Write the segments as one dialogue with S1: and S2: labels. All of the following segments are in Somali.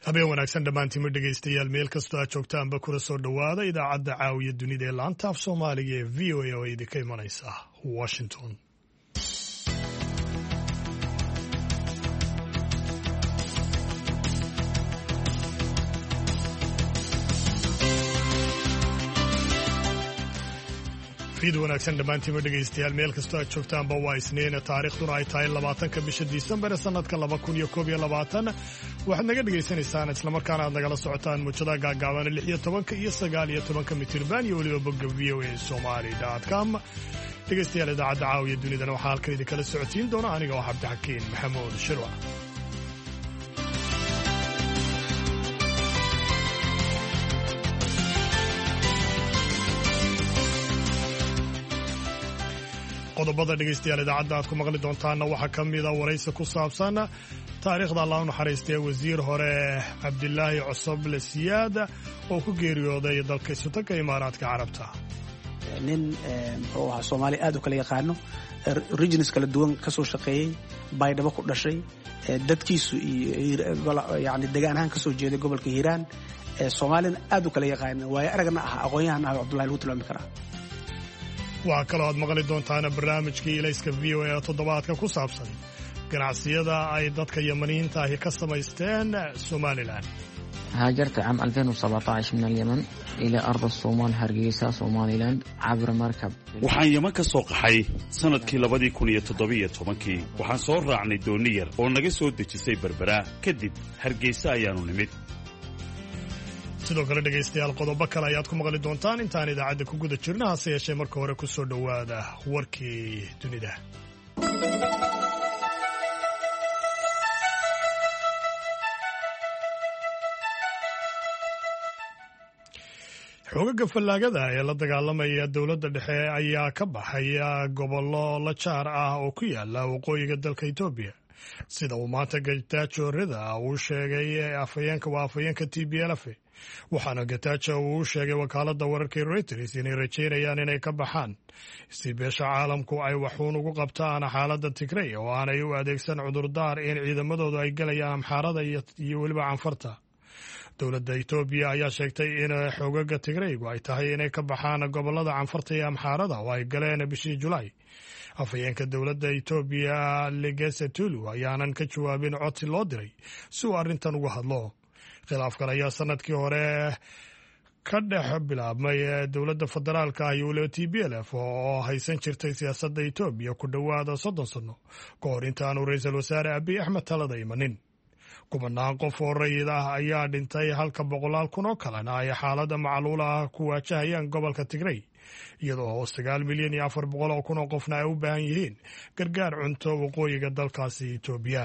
S1: habeen wanaagsan dhammaantiinma dhegaystayaal meel kastoo aad joogtaanba kula soo dhowaada idaacadda caawiya dunida ee laanta af soomaaliga ee v o a oo idinka imanaysa washington. fiid wanaagsan dhammaantiinma dhegaystayaal meel kastoo aad joogtaanba waa isniin taariikhduna ay tahay 20 bisha Disembar sanadka 2021 waxaad naga dhegaysanaysaan islamarkaana aad nagala socotaan muujadaha gaagaaban 16 iyo 19 mitirban iyo weliba bogga voasomali.com. dhegaystayaal idaacadda caawiya dunidana waxaa halkan idinkala socotiin doona aniga oo cabdixakiin maxamuud shirwac. qodobada dhegaystayaal idaacadda aad ku maqli doontaanna waxaa ka mida waraysi ku saabsan taariikhda allah u naxariistay wasiir hore cabdilaahi cosoble siyaad oo ku geeriyooday dalka isutanka imaaraadka carabta.
S2: nin muxuu ahaa soomaali aad u kala yaqaano regions kala duwan ka soo shaqeeyey baydhabo ku dhashay dadkiisu yani degaan ahaan ka soo jeeday gobolka hiiraan soomaalina aad u kala yaqaano waayo aragna ah aqoon-yahan ah cabdullahi lagu tilmaami karaa.
S1: waxaa kaloo aad maqli doontaana barnaamijkii ilayska v o a toddobaadka ku saabsan ganacsiyada ay dadka yamaniyiinta ahi ka samaysteen somalilan.
S3: هاجرت عام 2017 من اليمن إلى أرض الصومال هرقيسة سوماليلاند عبر مركب.
S4: waxaan Yemen ka soo qaxay sanadkii 2017 waxaan soo raacnay dooni yar oo naga soo dejisay Berbera kadib Hargeysa ayaanu nimid.
S1: sidoo kale dhegaystayaal qodobo kale ayaad ku maqli doontaan intaan idaacadda ku guda jirna hase yeeshee marka hore ku soo dhowaada warkii dunida. xoogagga fallaagada ee la dagaalamaya dowladda dhexe ayaa ka baxaya gobollo la jaar ah oo ku yaala waqooyiga dalka Itoobiya sida uu maanta Getachew Reda uu sheegay afhayeenka TPLF. waxaana Getachew uu sheegay wakaaladda wararka Reuters inay rajeynayaan inay ka baxaan si beesha caalamku ay waxuun ugu qabtaan xaaladda Tigray oo aanay u adeegsan cudurdaar in ciidamadoodu ay galayaan Amxaarada iyo weliba Canfarta. dowladda Itoobiya ayaa sheegtay in xoogagga Tigraygu ay tahay inay ka baxaan gobollada Canfarta iyo Amxaarada oo ay galeen bishii Julaay. afhayeenka dowladda Itoobiya Legesse Tulu ayaanan ka jawaabin codsi loo diray si uu arrintan uga hadlo. khilaafkan ayaa sanadkii hore ka dhex bilaabmay dowladda federaalka iyo weliba TPLF oo haysan jirtay siyaasadda Itoobiya ku dhowaada 30 sano ka hor intaanu ra'iisul wasaare Abiy Ahmed talada imanin. kumanaan qof oo rayid ah ayaa dhintay halka 100 kun oo kalena ay xaaladda macluul ah ku waajahayaan gobolka Tigray iyadoo 9 milyan iyo 400 kun oo qofna ay u baahan yihiin gargaar cunto waqooyiga dalkaasi Itoobiya.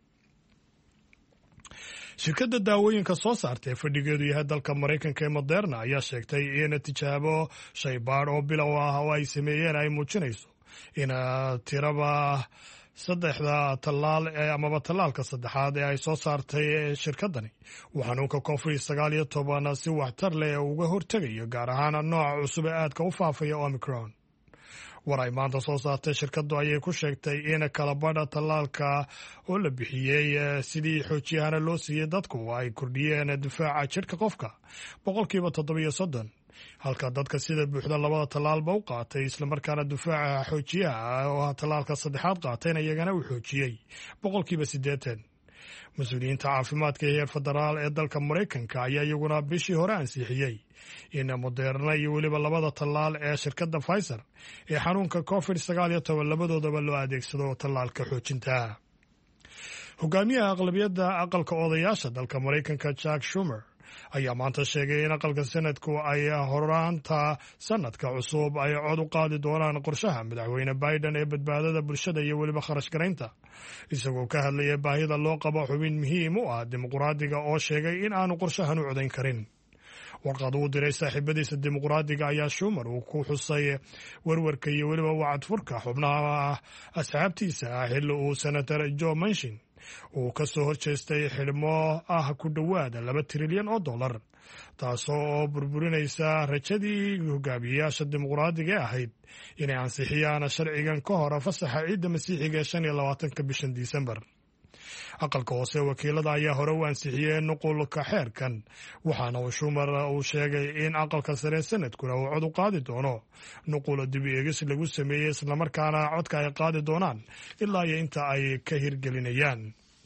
S1: shirkadda daawooyinka soo saartay fadhigeedu yahay dalka Mareykanka ee Moderna ayaa sheegtay in tijaabo shaybaadh oo bilow ah oo ay sameeyeen ay muujinayso in tiraba saddexda tallaal amaba tallaalka saddexaad ee ay soo saartay shirkaddani uu xanuunka COVID-19 si waxtar leh uga hortegayo gaar ahaan nooca cusub ee aadka u faafaya Omicron. war ay maanta soo saartay shirkaddu ayay ku sheegtay in kalabadha tallaalka oo la bixiyey sidii xoojiyahana loo siiyey dadku ay kordhiyeen difaaca jidhka qofka 30%, halka dadka sida buuxda labada tallaalba u qaatay islamarkaana difaaca xoojiyaha oo tallaalka saddexaad qaatayna iyagana uu xoojiyey 80%. mas-uuliyiinta caafimaadka heer federaal ee dalka Mareykanka ayaa iyaguna bishii hore ansixiyey in Moderna iyo weliba labada tallaal ee shirkadda Pfizer ee xanuunka COVID-19 labadoodaba loo adeegsado tallaalka xoojinta. hogaamiyaha aqlabiyadda aqalka odayaasha dalka Mareykanka Chuck Schumer ayaa maanta sheegay in aqalka sanadku ay horaanta sanadka cusub ay cod u qaadi doonaan qorshaha madaxweyne Biden ee badbaadada bulshada iyo weliba kharash garaynta isagoo ka hadlaya baahida loo qabo xubin muhiim u ah dimuqraadiga oo sheegay in aanu qorshahan u codayn karin. warqad uu diray saaxiibadiisa dimuqraadiga ayaa Schumer uu ku xusay warwarka iyo weliba wacdfurka xubnaha asxaabtiisa xilli uu senator Joe Manchin uu ka soo horjeestay xidhmo ah ku dhowaada $2 trilyan taasoo burburinaysa rajadii hogaamiyayaasha dimuqraadiga ee ahayd inay ansixiyaan sharcigan ka hor fasaxa ciidda masiixiga ee 25 bishan Disembar. aqalka hoose wakiilada ayaa hore u ansixiyey nuqulka xeerkan waxaana uu Schumer uu sheegay in aqalka sare sanadkuna uu cod u qaadi doono nuqul dib u eegis lagu sameeyey islamarkaana codka ay qaadi doonaan ilaa iyo inta ay ka hirgelinayaan.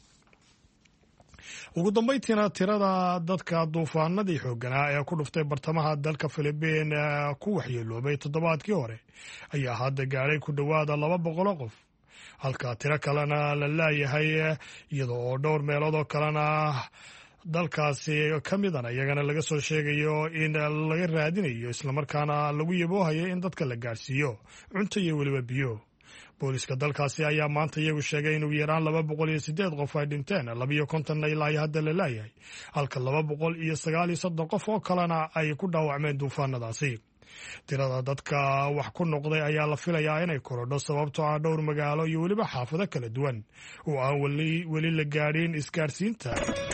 S1: ugu dambayntiina tirada dadka duufaanadii xoogganaa ee ku dhuftay bartamaha dalka Filibiin ku waxyeeloobay toddobaadkii hore ayaa hadda gaadhay ku dhowaada 200 qof halka tiro kalena la laayahay iyadoo oo dhowr meelood oo kalena dalkaasi ka midana iyagana laga soo sheegayo in laga raadinayo islamarkaana lagu yaboohayo in dadka la gaarsiiyo cunto iyo weliba biyo. booliska dalkaasi ayaa maanta iyagu sheegay inuu yaraan 208 qof ay dhinteen 250 ilaa iyo hadda la laayahay halka 239 qof oo kalena ay ku dhaawacmeen duufaanadaasi. tirada dadka wax ku noqday ayaa la filayaa inay korodho sababtoo ah dhowr magaalo iyo weliba xaafado kala duwan oo aan weli la gaadhin isgaarsiinta.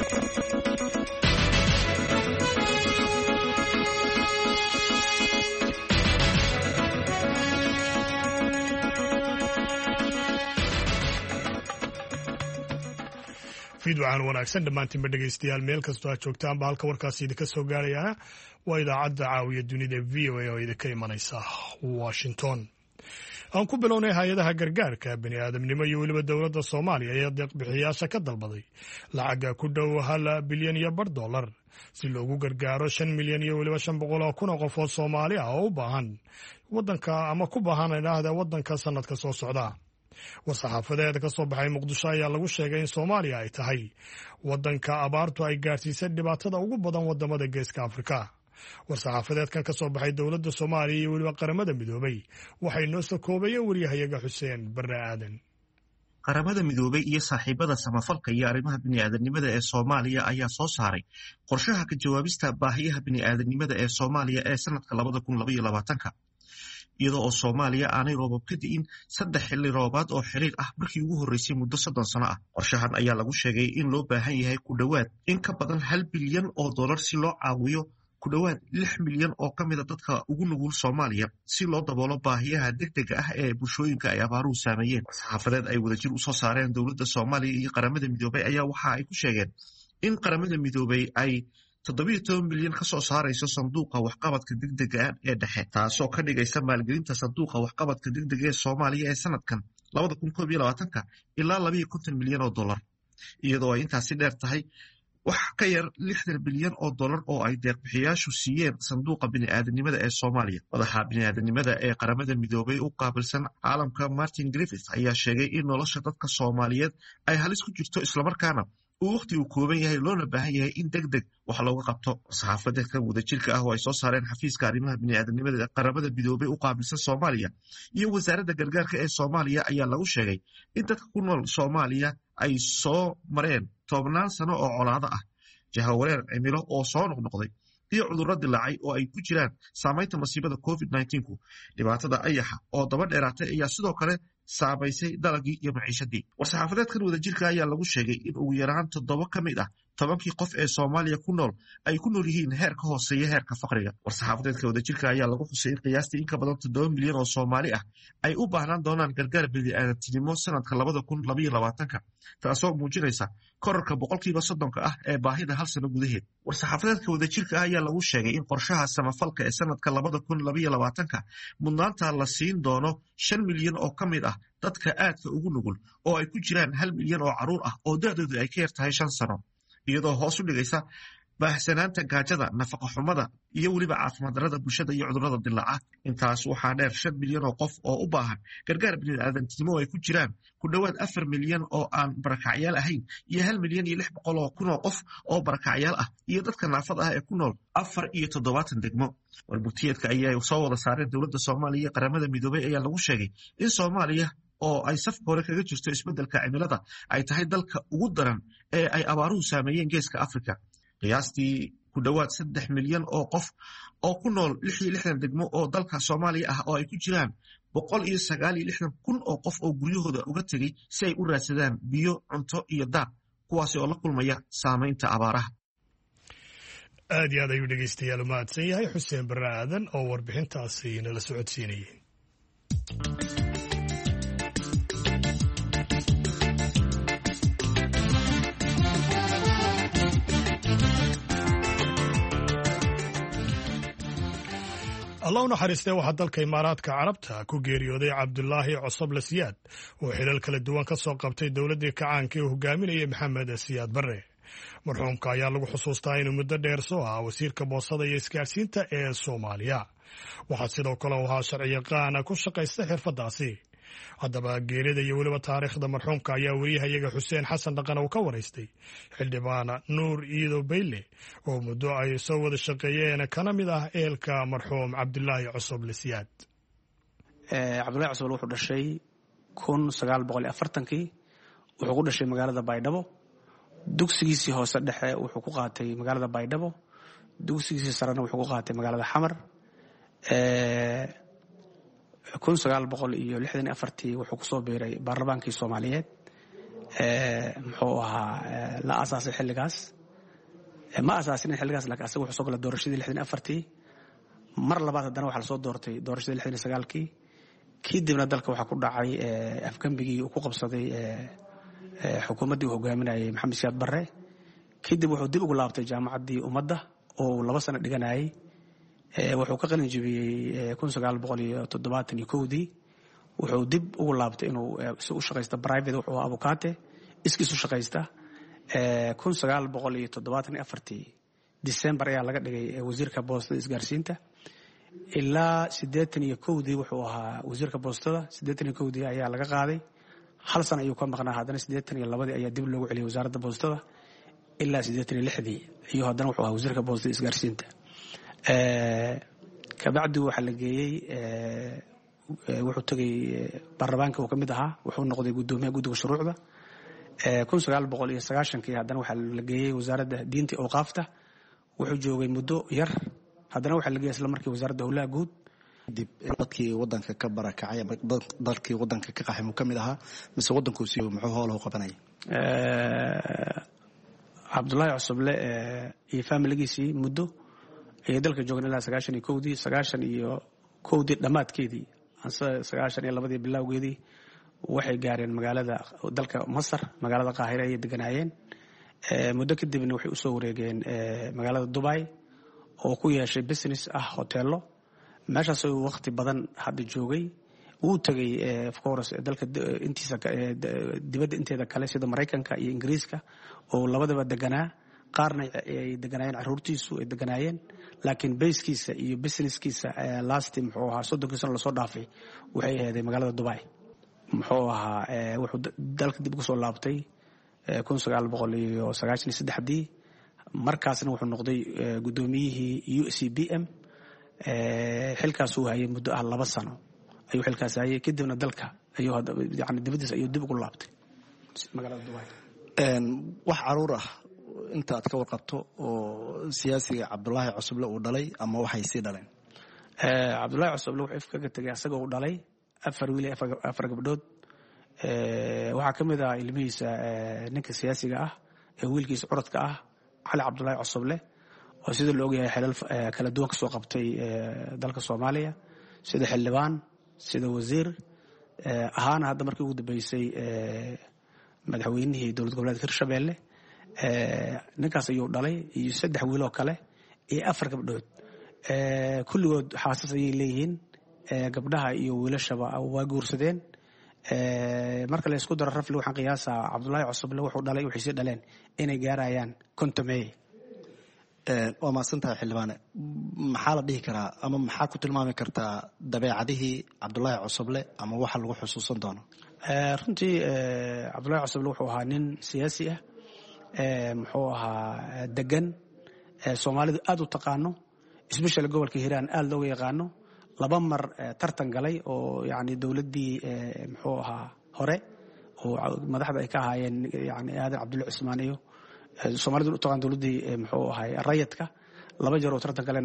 S1: fiidwaan wanaagsan dhammaantiinba dhegaystayaal meel kastoo aad joogtaanba halka warkaasi idinka soo gaarayana waa idaacadda caawiya dunida VOA oo idinka imanaysa Washington. aan ku bilownay hay-adaha gargaarka bini'aadamnimo iyo weliba dowladda Soomaaliya ayaa deeq-bixiyaasha ka dalbaday lacaga ku dhow $1.5 bilyan si loogu gargaaro 5 milyan iyo weliba 500 kun oo qof oo Soomaali ah oo u baahan waddanka ama ku baahan idhaahda waddanka sanadka soo socda. war-saxaafadeed ka soo baxay Muqdisho ayaa lagu sheegay in Soomaaliya ay tahay waddanka abaartu ay gaarsiisay dhibaatada ugu badan wadamada Geeska Afrika. war-saxaafadeedkan ka soo baxay dowladda Soomaaliya iyo weliba qaramada midoobay waxay noo soo koobayeen wariyahayaga Xuseen Barre Aadan.
S5: qaramada midoobay iyo saaxiibada samafalka iyo arrimaha bini'aadanimada ee Soomaaliya ayaa soo saaray qorshaha ka jawaabista baahiyaha bini'aadanimada ee Soomaaliya ee sanadka 2022 iyadoo oo Soomaaliya aanay roobab ka di'in 3 xilli roobaad oo xiriir ah markii ugu horeysay muddo 30 sano ah. qorshahan ayaa lagu sheegay in loo baahan yahay ku dhowaad in ka badan $1 bilyan si loo caawiyo ku dhowaad 6 milyan oo ka mida dadka ugu nugul Soomaaliya si loo daboolo baahiyaha degdega ah ee bulshooyinka ay abaaruhu saameeyeen. saxaafadeed ay wadajir u soo saareen dowladda Soomaaliya iyo qaramada midoobay ayaa waxa ay ku sheegeen in qaramada midoobay ay 17 milyan ka soo saarayso sanduuqa waxqabadka degdega ah ee dhexe taasoo ka dhigaysa maalgelinta sanduuqa waxqabadka degdega ee Soomaaliya ee sanadkan 2022 ilaa $250 milyan iyadoo ay intaasi dheer tahay wax ka yar $60 bilyan oo ay deeq-bixiyaashu siiyeen sanduuqa bini'aadanimada ee Soomaaliya. madaxa bini'aadanimada ee qaramada midoobay u qaabilsan caalamka Martin Griffiths ayaa sheegay in nolosha dadka Soomaaliyeed ay halis ku jirto islamarkaana uu waqti uu kooban yahay loona baahan yahay in degdeg wax looga qabto. saxaafadeedkan wadajirka ah oo ay soo saareen xafiiska arrimaha bini'aadanimada ee qaramada midoobay u qaabilsan Soomaaliya iyo wasaaradda gargaarka ee Soomaaliya ayaa lagu sheegay in dadka ku nool Soomaaliya ay soo mareen 10 sano oo colaado ah, jahawareer cimilo oo soo noqnoqday iyo cudurro dilaacay oo ay ku jiraan saamaynta masiibada COVID-19 dhibaatada ayaxa oo daba dheeraatay ayaa sidoo kale saamaysay dalagii iyo maciishadii. war-saxaafadeedkan wadajirka ayaa lagu sheegay in ugu yaraan 7 ka mid ah 10kii qof ee Soomaaliya ku nool ay ku nool yihiin heer ka hooseeya heerka faqriga. war-saxaafadeedka wadajirka ayaa lagu xusay in qiyaastii in ka badan 7 milyan oo Soomaali ah ay u baahnaan doonaan gargaar bini'aadantinimo sanadka 2022 taasoo muujinaysa kororka 30% ah ee baahida hal sano gudaheed. war-saxaafadeedka wadajirka ayaa lagu sheegay in qorshaha samafalka ee sanadka 2022 mudnaanta la siin doono 5 milyan oo ka mid ah dadka aadka ugu nugul oo ay ku jiraan 1 milyan oo caruur ah oo da'doodu ay ka yar tahay 5 sano, iyadoo hoos u dhigaysa baahsanaanta gaajada, nafaqo xumada iyo weliba caafimaad darrada bulshada iyo cudurrada dilaaca. intaas waxaa dheer 5 milyan oo qof oo u baahan gargaar bini'aadantinimo ay ku jiraan ku dhowaad 4 milyan oo aan barakacyaal ahayn iyo 1 milyan iyo 600 kun oo qof oo barakacyaal ah iyo dadka naafada ah ee ku nool 74 degmo. warbutiyeedka ayaa soo wada saareen dowladda Soomaaliya iyo qaramada midoobay ayaa lagu sheegay in Soomaaliya oo ay safka hore kaga jirto isbeddelka cimilada ay tahay dalka ugu daran ee ay abaaruhu saameeyeen Geeska Afrika. qiyaastii ku dhowaad 3 milyan oo qof oo ku nool 66 degmo oo dalka Soomaaliya ah oo ay ku jiraan 169 kun oo qof oo guryahooda uga tegay si ay u raadsadaan biyo, cunto iyo daaq kuwaasi oo la kulmaya saamaynta abaaraha.
S1: aad iyo aad ayuu dhegaystayaal u mahadsan yahay Xuseen Barre Aadan oo warbixintaasi nala socodsiinayay. allah u naxariistee waxaa dalka imaaraadka carabta ku geeriyooday cabdulaahi cosoble siyaad oo xilal kala duwan ka soo qabtay dowladdii kacaanka ee hogaaminayay maxamed siyaad barre marxuumka ayaa lagu xusuustaa inuu muddo dheer soo ahaa wasiirka boosada iyo isgaadhsiinta ee Soomaaliya waxaa sidoo kale u ahaa sharciyaqaan ku shaqaysta xirfadaasi haddaba geerida iyo weliba taariikhda marxuumka ayaa wariyahayaga xuseen xasan dhaqan uu ka waraystay xildhibaan nuur iido bayle oo muddo ay soo wada shaqeeyeen kana mid ah eelka marxuum cabdulaahi cosoble siyaad.
S2: cabdulaahi cosoble wuxuu dhashay 1940kii wuxuu ku dhashay magaalada Baydhabo. dugsigiisii hoose dhexe wuxuu ku qaatay magaalada Baydhabo, dugsigiisii sarena wuxuu ku qaatay magaalada Xamar. 1964 wuxuu ku soo biiray baarlamaankii Soomaaliyeed muxuu ahaa la asaasay xilligaas ma asaasin xilligaas laakiin asagu wuxuu soo galay doorashadii 64 mar labaad haddana waxaa la soo doortay doorashadii 69kii kadibna dalka waxaa ku dhacay afgambigii uu ku qabsaday xukuumaddii uu hogaaminayay maxamed siyaad barre. kadib wuxuu dib ugu laabtay jaamacaddii ummadda oo 2 sano dhiganayay. wuxuu ka qalin jabiyey 1971 wuxuu dib ugu laabtay inuu u shaqaysto private wuxuu ahaa abukaate iskiisu shaqaysta. 1974 December ayaa laga dhigay wasiirka boostada isgaarsiinta ilaa 81 wuxuu ahaa wasiirka boostada. 81 ayaa laga qaaday, hal sano ayuu ka maqnaa. haddana 82 ayaa dib loogu celiyay wasaaradda boostada ilaa 86 iyo haddana wuxuu ahaa wasiirka boostada isgaarsiinta. kabacdi waxaa la geeyey wuxuu tagay baarlamaanka uu ka mid ahaa, wuxuu noqday gudoomiyaha guddiga shuruucda. 1990 haddana waxaa la geeyey wasaaradda diinta iyo awqaafta, wuxuu joogay muddo yar. haddana waxaa la geeyey isla markii wasaaradda howlaha guud.
S6: dib dadkii wadanka ka barakacay dadkii wadanka ka qaxay mu ka mid ahaa mise wadankuusi muxuu howlo qabanay?
S2: cabdulaahi cosoble iyo familigiisii muddo ayay dalka joogeen ilaa 91 dhammaadkeedii 92 bilowgeedii waxay gaareen magaalada dalka Masar, magaalada Qaahira ayay deganaayeen. muddo kadibna waxay u soo wareegeen magaalada Dubai oo ku yeeshay business hoteelo. meeshaas oo waqti badan hadda joogay. wuu tagay of course dalka intiisa dibadda inteeda kale sida Mareykanka iyo Ingiriiska oo labadaba deganaa. qaarna ay deganaayeen caruurtiisu ay deganaayeen, laakiin bayskiisa iyo businesskiisa last muxuu ahaa 30 sano lasoo dhaafay waxay ahayd magaalada Dubai. muxuu ahaa wuxuu dalka dib ugu soo laabtay 1993 markaasna wuxuu noqday gudoomiyihii UCBM. xilkaas uu hayay muddo 2 sano ayuu xilkaas hayay. kadibna dalka ayuu yani dibadiisa ayuu dib ugu laabtay magaalada Dubai.
S6: wax caruur ah inta aad ka warqabto oo siyaasiga cabdulaahi cosoble uu dhalay ama waxay sii dhaleen?
S2: cabdulaahi cosoble wuxuu ifkaga tagay asagoo uu dhalay 4 wiil iyo 4 gabdhood. waxaa ka mid ah ilmihiisa ninka siyaasiga ah ee wiilkiisa curadka ah cali cabdulaahi cosoble oo sida la ogyahay xilal kala duwan ka soo qabtay dalka Soomaaliya, sida xildhibaan, sida wasiir ahaana hadda markii ugu dambeysay madaxweynihii dowlad goboleedka Hirshabelle. ninkaas ayuu dhalay iyo 3 wiil oo kale iyo 4 gabdhood. kulligood xaasas ayay leeyihiin. gabdhaha iyo wiilashaba waa guursadeen. marka la isku daro rafli waxaan qiyaasaa cabdulaahi cosoble wuxuu dhalay waxay sii dhaleen inay gaarayaan 50.
S6: waa maasantahay xildhibaane. maxaa la dhihi karaa ama maxaa ku tilmaami kartaa dabeecadihii cabdulaahi cosoble ama waxa lagu xusuusan doono?
S2: runtii cabdulaahi cosoble wuxuu ahaa nin siyaasi ah, muxuu ahaa degan, Soomaalidu aad u taqaano, especially gobolka Hiiraan aad looga yaqaano. 2 mar tartan galay oo yani dowladdii muxuu ahaa hore oo madaxda ay ka ahaayeen yani aadan cabdulle cismaan iyo Soomaalidu u taqaan dowladdii muxuu ahaa rayidka. 2 jeer oo tartan galay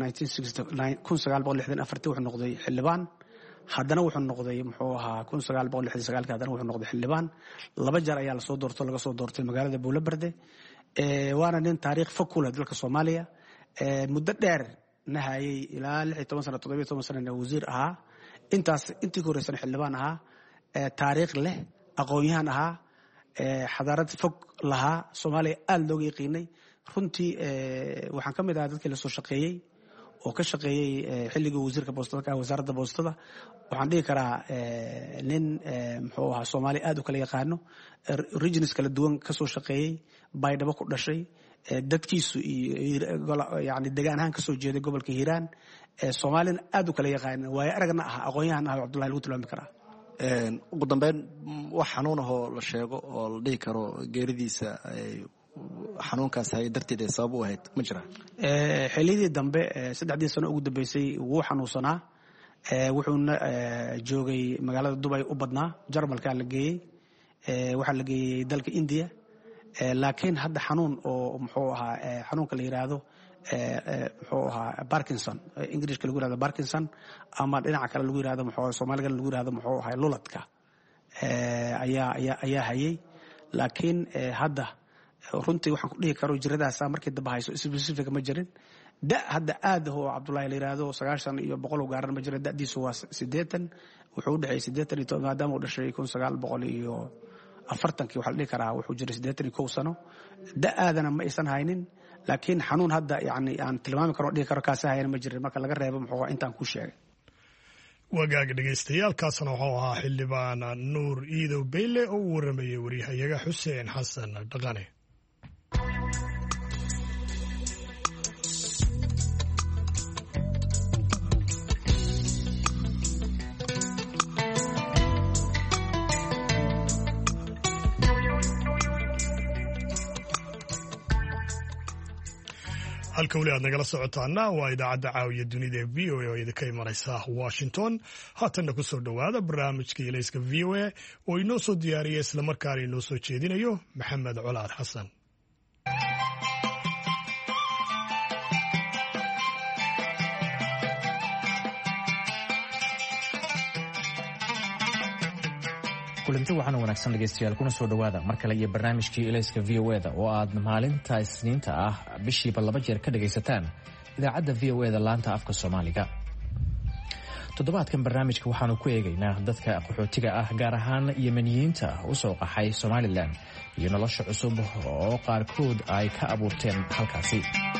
S2: 1964 wuxuu noqday xildhibaan. haddana wuxuu noqday muxuu ahaa 1969 haddana wuxuu noqday xildhibaan. 2 jeer ayaa laga soo doortay magaalada Buulaberde. waana nin taariikh fog ku leh dalka Soomaaliya. muddo dheer nahayay ilaa 16 sano 17 sano wasiir ahaa. intii ka horeysana xildhibaan ahaa. taariikh leh, aqoon-yahan ahaa, xadaarad fog lahaa. Soomaaliya aad looga yaqiinay. runtii waxaan ka mid ahaa dadkii la soo shaqeeyey oo ka shaqeeyey xilligii wasiirka boostada ka wasaaradda boostada waxaan dhihi karaa nin muxuu ahaa Soomaali aad u kala yaqaano regions kala duwan ka soo shaqeeyey baydhabo ku dhashay dadkiisu yani degaan ahaan ka soo jeeday gobolka Hiiraan Soomaalina aad u kala yaqaano waayo aragna ah aqoon-yahan ah Cabdullaahi lagu tilmaami karaa
S6: ugu dambeyn wax xanuun ah oo la sheego oo la dhihi karo geeridiisa xanuunkaas hay darteed ay sabab u ahayd ma jira
S2: xilliyadii dambe 3 sano ugu dambeysay wuu xanuunsanaa wuxuuna joogay magaalada Dubai u badnaa Jarmalka la geeyey waxaa la geeyey dalka India laakiin hadda xanuun oo muxuu ahaa xanuunka la yiraahdo muxuu ahaa Parkinson Englishka lagu yiraahdo Parkinson ama dhinaca kale lagu yiraahdo muxuu Soomaaliga lagu yiraahdo muxuu ahaa luladka ayaa hayay laakiin hadda runtii waxaan ku dhihi karo jiradaas markii daba hayso specific ma jirin hadda aad oo Cabdullaahi la yiraahdo 90 iyo 100 gaaran ma jira da'diisu waa 80 wuxuu u dhaxay 80 maadaama uu dhashay 1900 iyo 40 waxa la dhihi karaa wuxuu jiray 81 sano aadana ma aysan haynin laakiin xanuun hadda yani aan tilmaami karo dhihi karo kaas hayna ma jirin marka laga reebo muxuu intaan ku sheegay
S1: wagaag dhagaystayaalkaasna wuxuu ahaa xildhibaan Nuur Iidow Beyle oo u waramayay wariyahayaga Xuseen Xasan Dhaqane halka weli aad nagala socotaana waa idaacadda caawiya dunida ee VOA oo idinka imanaysa Washington haatanna ku soo dhowaada barnaamijka ilayska VOA oo inoo soo diyaariya islamarkaana inoo soo jeedinayo Maxamed Colaad Xasan
S7: kulanti waxaan wanaagsan dhageystayaal kuna soo dhawaada mar kale iyo barnaamijkii ilayska VOA-da oo aad maalinta Isniinta ah bishiiba 2 jeer ka dhageysataan idaacadda VOA-da laanta afka Soomaaliga. Toddobaadkan barnaamijka waxaanu ku eegaynaa dadka qaxootiga ah gaar ahaan Yemeniyiinta u soo qaxay Somaliland iyo nolosha cusub oo qaarkood ay ka abuurteen halkaasi.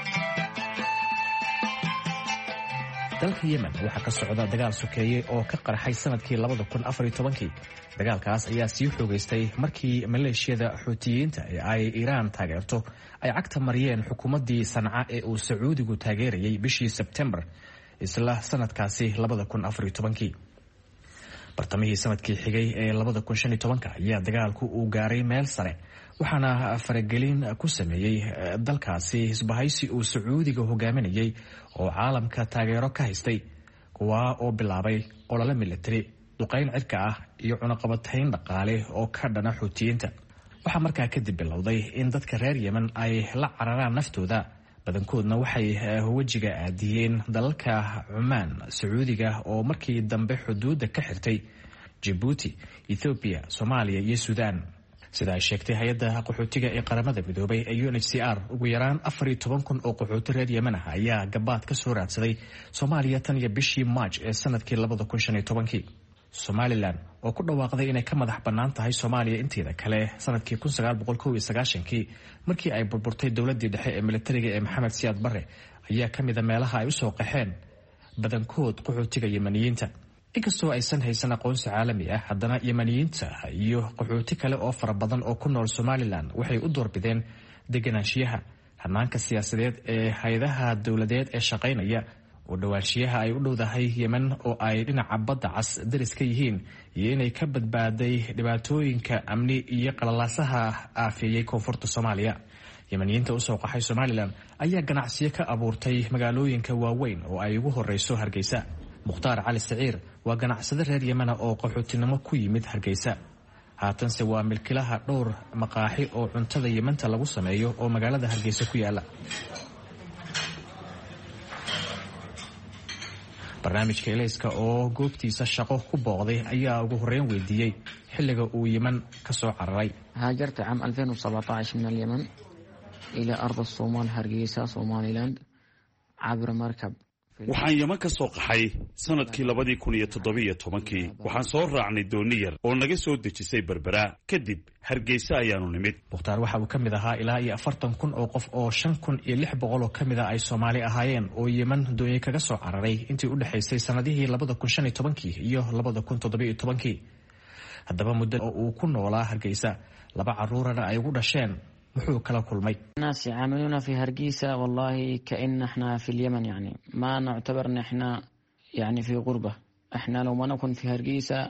S7: dalka Yemen waxaa ka socda dagaal sokeeye oo ka qarxay sanadkii 2014 dagaalkaas ayaa sii xoogaystay markii maleeshiyada Xuutiyiinta ee ay Iiraan taageerto ay cagta mariyeen xukuumaddii Sanca ee uu Sacuudigu taageerayay bishii Sebtembar isla sanadkaasi 2014 bartamihii sanadkii xigay ee 2015 ayaa dagaalku uu gaaray meel sare waxaana faragelin ku sameeyay dalkaasi isbahaysi uu Sacuudiga hogaaminayay oo caalamka taageero ka haystay kuwa oo bilaabay olole military duqeyn cirka ah iyo cunaqabatayn dhaqaale oo ka dhana Xuutiyiinta waxaa markaa kadib bilowday in dadka reer Yemen ay la cararaan naftooda badankoodna waxay wajiga aadiyeen dalalka Cumaan Sacuudiga oo markii dambe xuduudda ka xirtay Djibouti Ethiopia Soomaaliya iyo Suudaan sida ay sheegtay hay'adda qaxootiga ee qaramada midoobay ee UNHCR ugu yaraan 14,000 oo qaxooti reer Yemen ah ayaa gabaad ka soo raadsaday Soomaaliya tan iyo bishii March ee sanadkii 2015 Somaliland oo ku dhawaaqday inay ka madax bannaan tahay Soomaaliya inteeda kale sanadkii 1991 markii ay burburtay dowladdii dhexe ee militariga ee Maxamed Siyaad Barre ayaa ka mid ah meelaha ay u soo qaxeen badankood qaxootiga Yemeniyiinta inkastoo aysan haysan aqoonsi caalami ah haddana Yemeniyiinta iyo qaxooti kale oo fara badan oo ku nool Somaliland waxay u doorbideen deganaanshiyaha hanaanka siyaasadeed ee hay'adaha dowladeed ee shaqaynaya oo dhawaanshiyaha ay u dhowdahay Yemen oo ay dhinaca badda cas daris ka yihiin iyo inay ka badbaaday dhibaatooyinka amni iyo qalalaasaha aafiyay koonfurta Soomaaliya Yemeniyiinta u soo qaxay Somaliland ayaa ganacsiyo ka abuurtay magaalooyinka waaweyn oo ay ugu horeyso Hargeysa Mukhtaar Cali Saciir waa ganacsade reer Yemen oo qaxootinimo ku yimid Hargeysa haatanse waa milkiilaha dhowr maqaaxi oo cuntada Yementa lagu sameeyo oo magaalada Hargeysa ku yaala barnaamijka ilayska oo goobtiisa shaqo ku booqday ayaa ugu horeyn weydiiyey xilliga uu Yemen ka soo cararay
S3: هاجرت عام 2017 من اليمن إلى أرض الصومال هرقيسة صوماليلاند عبر مركب
S4: waxaan yeman ka soo qaxay sanadkii 2017 waxaan soo raacnay dooni yar oo naga soo dejisay berbera kadib hargeysa ayaanu nimid.
S7: mukhtaar waxa uu ka mid ahaa ilaa iyo 40,000 oo qof oo 5,600 oo ka mid ah ay Soomaali ahaayeen oo yeman dooni kaga soo cararay intii u dhaxaysay sanadihii 2015 iyo 2017. haddaba muddo oo uu ku noolaa hargeysa 2 caruurana ay ugu dhasheen wuxuu kala kulmay.
S3: الناس يعاملونا في هرقيسة والله كأن احنا في اليمن، يعني ما نعتبر ان احنا يعني في غربة. احنا لو ما نكون في هرقيسة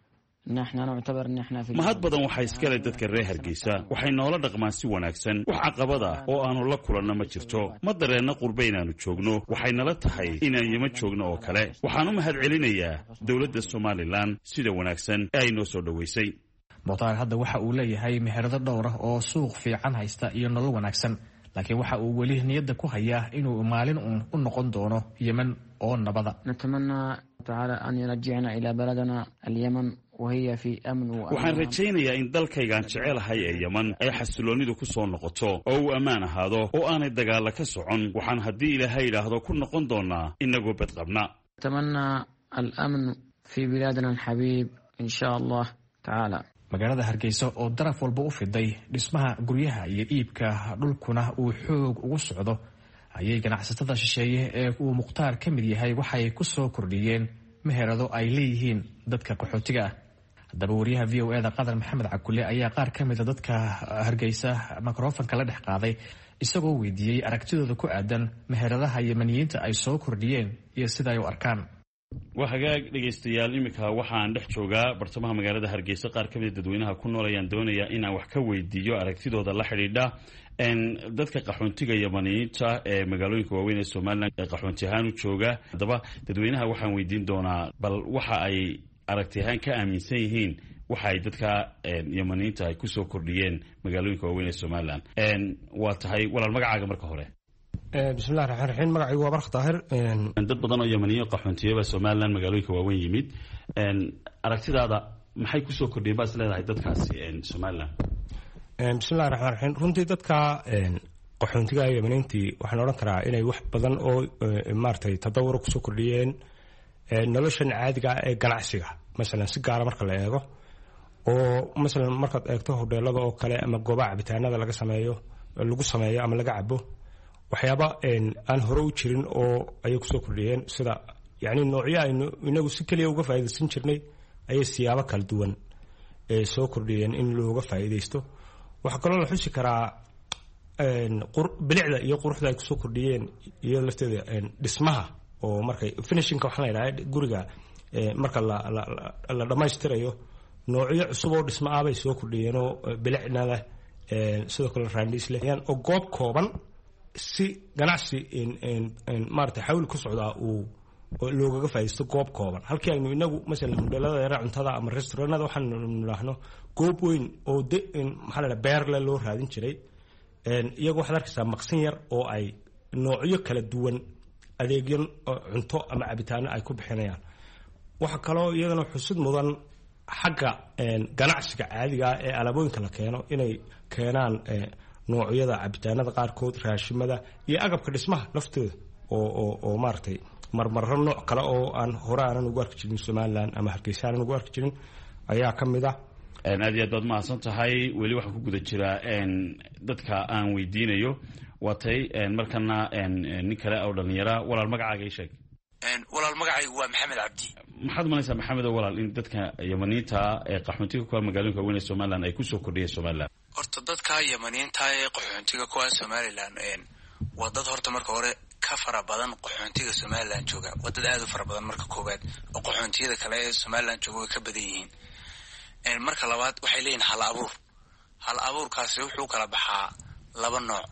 S3: نحن نعتبر ان احنا في
S4: mahad badan waxaa iskale dadka reer hargeysa waxay noola dhaqmaan si wanaagsan wax caqabada oo aanu la kulanna ma jirto ma dareenna qurbe inaanu joogno waxay nala tahay inaan yeman joogno oo kale waxaan u mahad celinayaa dowladda Somaliland sida wanaagsan ee ay noo soo dhaweysay.
S7: mukhtaar hadda waxa uu leeyahay meherado dhowr ah oo suuq fiican haysta iyo nolol wanaagsan, laakiin waxa uu weli niyadda ku hayaa inuu maalin u noqon doono yeman oo nabada.
S3: نتمنى تعالى أن يرجعنا إلى بلدنا اليمن وهي في أمن
S4: waxaan rajaynayaa in dalkaygaan jecelahay ee yeman ay xasiloonidu ku soo noqoto oo uu ammaan ahaado oo aanay dagaal ka socon. waxaan haddii ilaahay yiraahdo ku noqon doonaa inagoo bad qabna.
S3: نتمنى الأمن في بلادنا الحبيب إن شاء الله تعالى.
S7: magaalada hargeysa oo daraf walba u fiday dhismaha guryaha iyo iibka dhulkuna uu xoog ugu socdo ayay ganacsatada shisheeye ee uu mukhtaar ka mid yahay waxay ku soo kordhiyeen meherado ay leeyihiin dadka qaxootiga ah. haddaba wariyaha VOA-da Qadar Maxamed Cakulle ayaa qaar ka mid a dadka hargeysa mikrofonka la dhex qaaday isagoo weydiiyey aragtidooda ku aadan meheradaha yemaniyiinta ay soo kordhiyeen iyo sida ay u arkaan.
S4: waa hagaag dhegaystayaal imika waxaan dhex joogaa bartamaha magaalada hargeysa qaar ka mid a dadweynaha ku nool ayaan doonayaa inaan wax ka weydiiyo aragtidooda la xidhiidha dadka qaxoontiga yemaniyiinta ee magaalooyinka waaweyn ee Somaliland ee qaxoonti ahaan u jooga. haddaba dadweynaha waxaan weydiin doonaa bal waxa ay aragti ahaan ka aaminsan yihiin waxa ay dadka yemaniyiinta ay ku soo kordhiyeen magaalooyinka waaweyn ee Somaliland. waa tahay walaal magacaaga marka hore.
S8: bismillahi raxmaan raxiim magacaygu waa Barkh Daahir.
S4: dad badan oo yemaniyiin qaxoontiyaba Somaliland magaalooyinka waaweyn yimid aragtidaada maxay ku soo kordhiyeen baad leedahay dadkaasi Somaliland?
S8: bismillahi raxmaan raxiim runtii dadka qaxoontiga yemaniintii waxaan odhan karaa inay wax badan oo maaragtay tadawur ku soo kordhiyeen noloshan caadiga ee ganacsiga masalan si gaar marka la eego oo masalan markaad eegto hoteelada oo kale ama goobaha cabitaanada lagu sameeyo ama laga cabo waxyaaba aan hore u jirin oo ay ku soo kordhiyeen sida yani noocyo aynu inagu si kaliya uga faa'iideysan jirnay ayay siyaabo kala duwan soo kordhiyeen in looga faa'iideysto. waxa kaloo la xusi karaa bilicda iyo quruxda ay ku soo kordhiyeen iyo lafteeda dhismaha oo markay finishingka waxaan leeyahay guriga marka la dhamaystirayo noocyo cusub oo dhismo ah bay soo kordhiyeen oo bilicnada sidoo kale raandis leeyaan oo goob kooban si ganacsi maartay xawil ku socda oo loogaga faa'iisto goob kooban halkii aynu inagu masalan hoteelada yar cuntada ama restaurantada waxaan nulaahno goob weyn oo maxaa la beer loo raadin jiray iyagu waxaad arkaysaa maqsin yar oo ay noocyo kala duwan adeegyo cunto ama cabitaano ay ku bixinayaan. waxa kaloo iyadana xusid mudan xagga ganacsiga caadiga ee alaabooyinka la keeno inay keenaan noocyada cabitaanada qaarkood raashimada iyo agabka dhismaha laftooda oo maaragtay marmarro nooc kale oo aan hore aanan ugu arki jirin Somaliland ama Hargeysa aanan ugu arki jirin ayaa ka mid ah.
S4: aad iyo aad baad mahadsan tahay. weli waxaan ku guda jiraa dadka aan weydiinayo watay markana nin kale oo dhalinyara. walaal magacaaga ii sheeg.
S9: walaal magacaygu waa Maxamed Cabdi.
S4: maxaad malaysaa Maxamed walaal in dadka yemaniinta ee qaxoontiga ku magaalooyinka waaweyn ee Somaliland ay ku soo kordhiyeen Somaliland?
S9: horta dadka yemaniinta ee qaxoontiga ku Somaliland waa dad horta marka hore ka fara badan qaxoontiga Somaliland jooga. waa dad aad u fara badan marka koobaad oo qaxoontiyada kale ee Somaliland jooga way ka badan yihiin. marka labaad waxay leeyihiin hal abuurkaasi wuxuu kala baxaa laba nooc.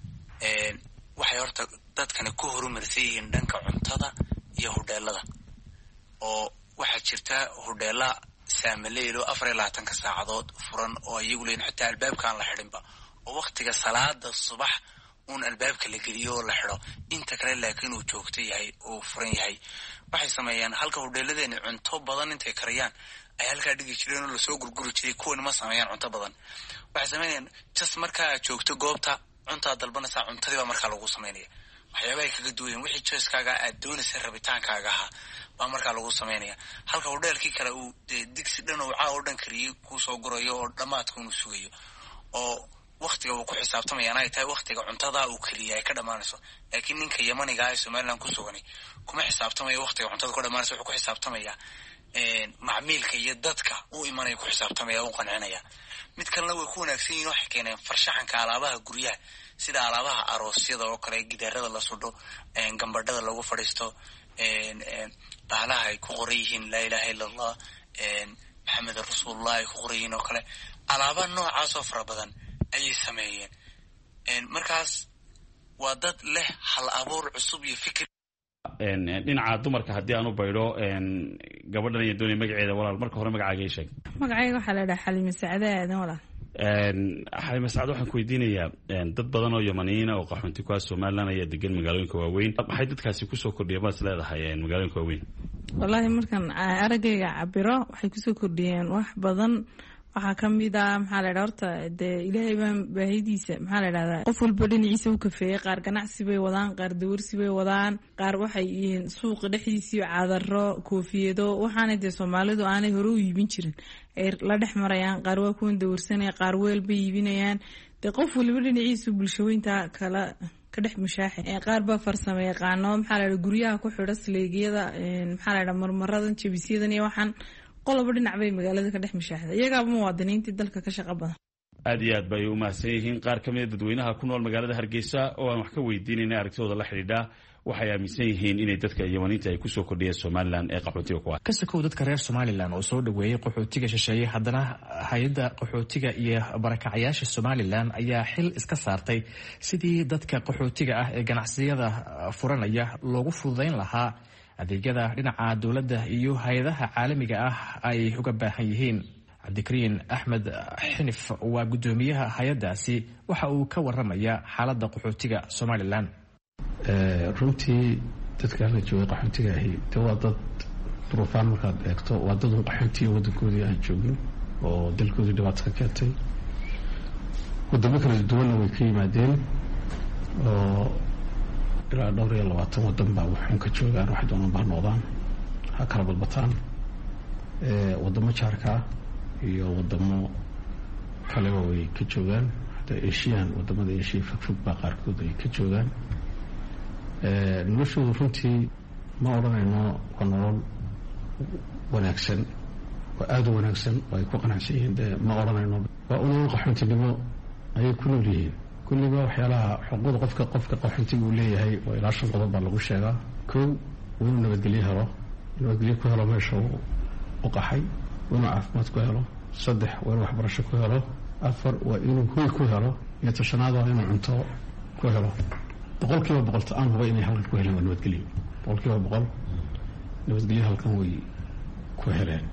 S9: waxay horta dadkani ku horumarsan yihiin dhanka cuntada iyo hoteelada oo waxaa jirta hoteela saamileylo 24 saacadood furan oo iyagu leeyihiin xitaa albaabkaan la xidhinba oo waqtiga salaada subax uun albaabka la geliyo oo la xidho inta kale laakiin uu joogto yahay oo furan yahay. waxay sameeyaan halka hoteeladeeni cunto badan intay kariyaan ay halkaa dhigi jireen oo lasoo gurguri jiray kuwani ma sameeyaan cunto badan. waxay sameeyaan just markaa joogto goobta cuntaa dalbanaysaa cuntadiiba markaa lagu sameynaya waxyaabaha ay kaga duwayen wixii choicekaaga aad doonaysa rabitaankaaga ahaa baa markaa lagu samaynaya halka hodheelkii kale uu dee digsi dhan oo caa oo dhan kariyey kuusoo gurayo oo dhammaadka unu sugayo oo waktiga uu ku xisaabtamayaan ay tahay waktiga cuntada uu keliya ay ka dhammaanayso laakiin ninka yamaniga ee somaliland ku suganay kuma xisaabtamayo waktiga cuntada ka dhammaanayso wuxuu ku xisaabtamayaa macmiilka iyo dadka uu imanaya ku xisaabtamaya u qancinaya mid kalena way ku wanaagsan yihiin waxay keeneen farshaxanka alaabaha guryaha sida alaabaha aroosyada oo kale gidaarada la sudho gambadhada lagu fadhiisto bahalaha ay ku qoran yihiin laa ilaaha illa allah maxamed rasuulullah ay ku qoran yihiin oo kale alaaba noocaasoo fara badan ayay sameeyeen markaas waa dad leh hal abuur cusub iyo fikir
S4: dhinaca dumarka haddii aan u baydho gabadhan iyo doonay magaceeda walaal marka hore magacaaga ii sheeg
S10: magacayga waxaa la dhaha xalime sacde aadan walaal
S4: xalime sacde waxaan ku weydiinayaa dad badan oo yamaniyiina oo qaxoonti ku ah somaliland ayaa degan magaalooyinka waaweyn maxay dadkaasi kusoo kordhiyeen baad is leedahay magaalooyinka waaweyn
S10: wallaahi markan araggayga cabiro waxay kusoo kordhiyeen wax badan waxaa kamid ah maxaa la dhaha horta dee ilaahay baa baahidiisa maxaa la dhahdaa qof walba dhinaciisa u kafeeyey qaar ganacsi bay wadaan qaar dawarsi bay wadaan qaar waxay yihiin suuqa dhexdiisii cadaro koofiyado waxaana dee soomaalidu aanay hore u iibin jirin ay la dhex marayaan qaar waa kuwan dawarsanaya qaar weel bay iibinayaan dee qof waliba dhinaciisa bulshaweynta kala ka dhex mushaaxe qaar baa farsamo yaqaano maxaa la dhaha guryaha ku xidho sleegyada maxaa la dhaha marmaradan jabisyadan iyo waxaan qoloba dhinac bay magaalada ka dhex mashaaxda iyagaaba muwaadiniintii dalka ka shaqo badan
S4: aad iyo aad bay u mahadsan yihiin qaar ka mid a dadweynaha ku nool magaalada hargeysa oo aan wax ka weydiinayna aragtidooda la xidhiidha waxay aaminsan yihiin inay dadka yamaniinta ay kusoo kordhiyeen somalilan ee qaxootiga ku ah
S7: ka sokow dadka reer somalilan oo soo dhoweeyey qaxootiga shisheeye haddana hay-adda qaxootiga iyo barakacayaasha somalilan ayaa xil iska saartay sidii dadka qaxootiga ah ee ganacsiyada furanaya loogu fududayn lahaa adeegyada dhinaca dowladda iyo hay-adaha caalamiga ah ay uga baahan yihiin cabdikariin axmed xinif waa guddoomiyaha hay-addaasi waxa uu ka waramaya xaaladda qaxootiga somalilan
S11: runtii dadka la joogay qaxootiga ahi de waa dad duruufaan markaad eegto waa dad un qaxootiga waddankoodii aan joogin oo dalkoodii dhibaato ka keentay wadamo kala duwanna way ka yimaadeen oo ilaa dhowr iyo 20 wadan baa waxun ka joogaan wax doonaan baa noqdaan ha kala badbataan wadamo jaarka iyo wadamo kale way ka joogaan hada Asian wadamada Asia fog baa qaarkood ay ka joogaan noloshoodu runtii ma odhanayno waa nolol wanaagsan waa aad u wanaagsan oo ay ku qanacsan yihiin de ma odhanayno waa nolol qaxoontinimo ayay ku nool yihiin kulliba waxyaalaha xuquuqda qofka qaxoontiga uu leeyahay oo ilaa 5 qodob baa lagu sheegaa 1 inuu nabadgelyo helo nabadgelyo ku helo meesha uu qaxay inuu caafimaad ku helo 3 waa inuu waxbarasho ku helo 4 waa inuu hoy ku helo iyo tashanaad waa inuu cunto ku helo 100% ta'aan huba inay halkan ku helaan nabadgelyo 100% nabadgelyo halkan way ku heleen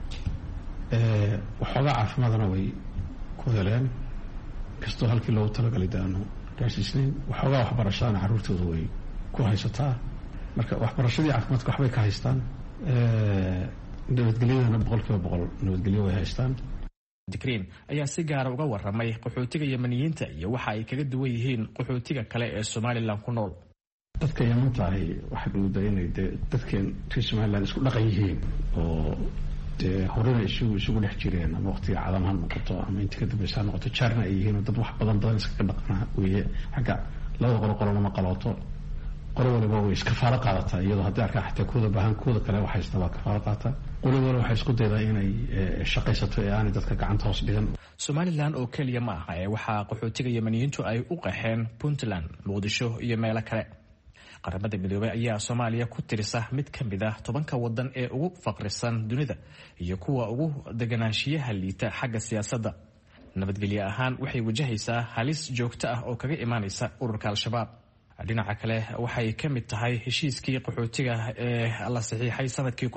S11: waxoogaa caafimaadna way ku heleen kastoo halkii loogu talagalay daanu gaarsiisnayn waxoogaa waxbarashadana carruurtooda way ku haysataa marka waxbarashadii caafimaadka waxbay ka haystaan nabadgelyadana 100% nabadgelyo way haystaan
S7: dikriin ayaa si gaara uga waramay qaxootiga yamaniyiinta iyo waxa ay kaga duwan yihiin qaxootiga kale ee Soomaaliland ku nool
S11: dadka Yamanta ay waxa uu daynay dadkeen reer Soomaaliland isku dhaqan yihiin oo horena isugu dhex jireen ama waqtiga cadamaha noqoto ama inta ka dambaysa noqoto jaarna ay yihiin dad wax badan iska dhaqnaa weeye xagga laba qolo ma qalooto qolo waliba way iska faalo qaadataa iyadoo haddii arkaa xataa kooda baahan kooda kale waxay istabaa ka faalo qaata qolo waliba waxay isku daydaa inay shaqaysato ee aanay dadka gacanta hoos dhigan
S7: Somaliland oo kaliya ma aha waxaa qaxootiga yamaniyiintu ay u qaxeen Puntland Muqdisho iyo meelo kale qaramada midoobay ayaa Soomaaliya ku tirisa mid ka mid ah 10 wadan ee ugu faqrisan dunida iyo kuwa ugu deganaanshiyaha liita xagga siyaasadda nabadgelyo ahaan waxay wajahaysaa halis joogto ah oo kaga imaanaysa ururka al-shabaab dhinaca kale waxay ka mid tahay heshiiskii qaxootiga ee la saxiixay sanadkii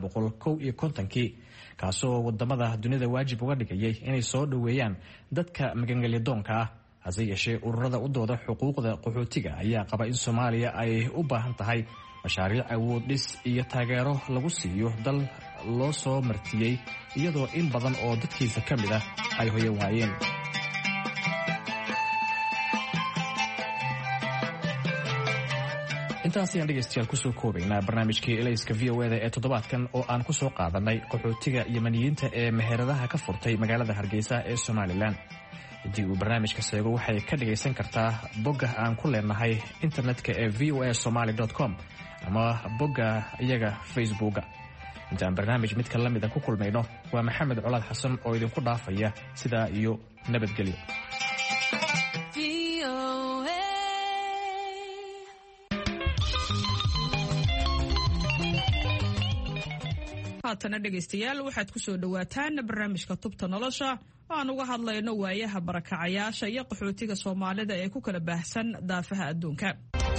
S7: 1951 kaasoo wadamada dunida waajib uga dhigayay inay soo dhaweeyaan dadka magangelyo doonka ah hase yeeshee ururada u dooda xuquuqda qaxootiga ayaa qaba in Soomaaliya ay u baahan tahay mashaariic awood dhis iyo taageero lagu siiyo dal loo soo martiyay iyadoo in badan oo dadkiisa ka mid ah ay hoyo waayeen intaas ayaan dhegaystayaal kusoo koobaynaa barnaamijkii elayska v o eda ee toddobaadkan oo aan ku soo qaadanay qaxootiga yamaniyiinta ee meheradaha ka furtay magaalada hargeysa ee somalilan. haddii uu barnaamijka seego waxay ka dhagaysan kartaa bogga aan ku leenahay internetka ee voasomali.com ama bogga iyaga facebooka. intaan barnaamij midka la mida ku kulmayno waa maxamed colaad xasan oo idinku dhaafaya sidaa iyo nabadgelyo.
S12: haatana dhegaystayaal waxaad ku soo dhowaataan barnaamijka tubta nolosha oo aan uga hadlayno waayaha barakacayaasha iyo qaxootiga soomaalida ee ku kala baahsan daafaha adduunka.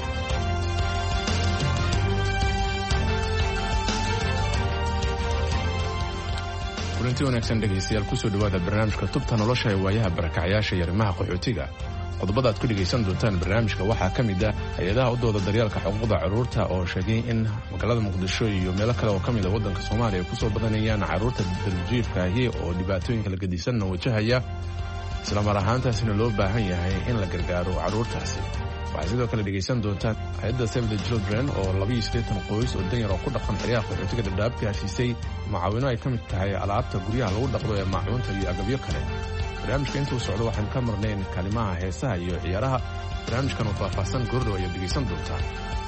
S13: kulanti wanaagsan dhegaystayaal kusoo dhowaada barnaamijka tubta nolosha ee waayaha barakacayaasha iyo arrimaha qaxootiga. qodobada aad ku dhegaysan doontaan barnaamijka waxaa ka mid ah hay-adaha u dooda daryeelka xuquuqda carruurta oo sheegay in magaalada muqdisho iyo meelo kale oo ka mid a waddanka soomaaliya ay ku soo badanayaan carruurta darjiifka ahi oo dhibaatooyinka la gedisanna wajahaya, islamar ahaantaasina loo baahan yahay in la gargaaro carruurtaasi. waxaad sidoo kale dhegaysan doontaan hay-adda Save the Children oo 82 qoys oo danyar oo ku dhaqan xeryaha qaxootiga Dadaab gaarsiisay macaawino ay ka mid tahay alaabta guryaha lagu dhaqdo ee maacuunta iyo agabyo kale. barnaamijka intuu socdo waxaan ka marnayn kalimaha heesaha iyo ciyaaraha. barnaamijkan oo faahfaahsan goordhow ayaad dhegaysan doontaan.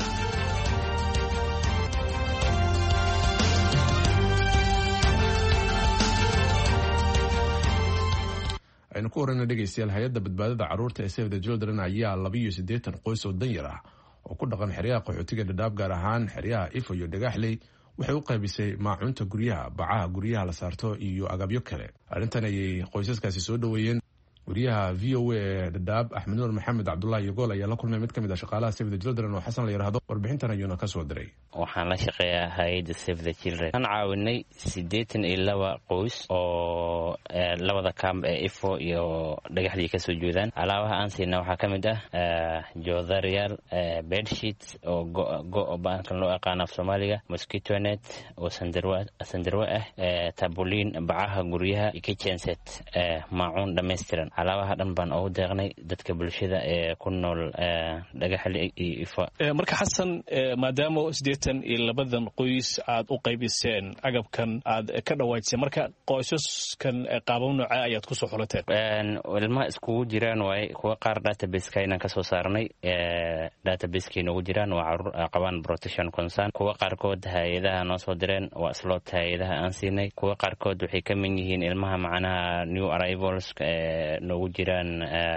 S13: aynu ku horeyna dhegaystayaal hay-adda badbaadada carruurta ee Save the Children ayaa 82 qoys oo danyar ah oo ku dhaqan xeryaha qaxootiga Dadaab gaar ahaan xeryaha Ifo iyo Dhagaxley waxay u qaybisay maacuunta guryaha, bacaha guryaha la saarto iyo agabyo kale. arrintan ayay qoysaskaasi soo dhoweeyeen. wariyaha v o a ee Dadaab Axmed Nuur Maxamed Cabdullaahi Yogool ayaa la kulmay mid ka mid ah shaqaalaha Save the Children oo Xasan la yiraahdo. warbixintan ayuuna ka soo diray.
S14: waxaan la shaqeeyaa hay'adda Save the Children. waxaan caawinay 82 qoys oo labada camp ee Ifo iyo Dhagaxley ka soo jeedaan. alaabaha aan siinaa waxaa ka mid ah joodariyaal, bedsheets oo go baankan loo yaqaan af Soomaaliga, mosquito net oo sandarwa ah, tabuliin, bacaha guryaha, kitchen set, maacuun dhammaystiran. alaabaha dhan baan ugu deeqnay dadka bulshada ee ku nool Dhagaxley iyo Ifo.
S15: marka Xasan, maadaama 82 qoys aad u qaybiseen agabkan aad ka dhawaajisay, marka qoysaskan qaabab nooca ayaad ku soo xulateen?
S14: ilmaha iskugu jiraan waay kuwa qaar database-ka inaan ka soo saarnay. database-keena ugu jiraan waa carruur qabaan protection concern. kuwa qaarkood hay-adaha noo soo direen waa slot hay-adaha aan siinay. kuwa qaarkood waxay ka mid yihiin ilmaha macnaha new arrivals noogu jiraan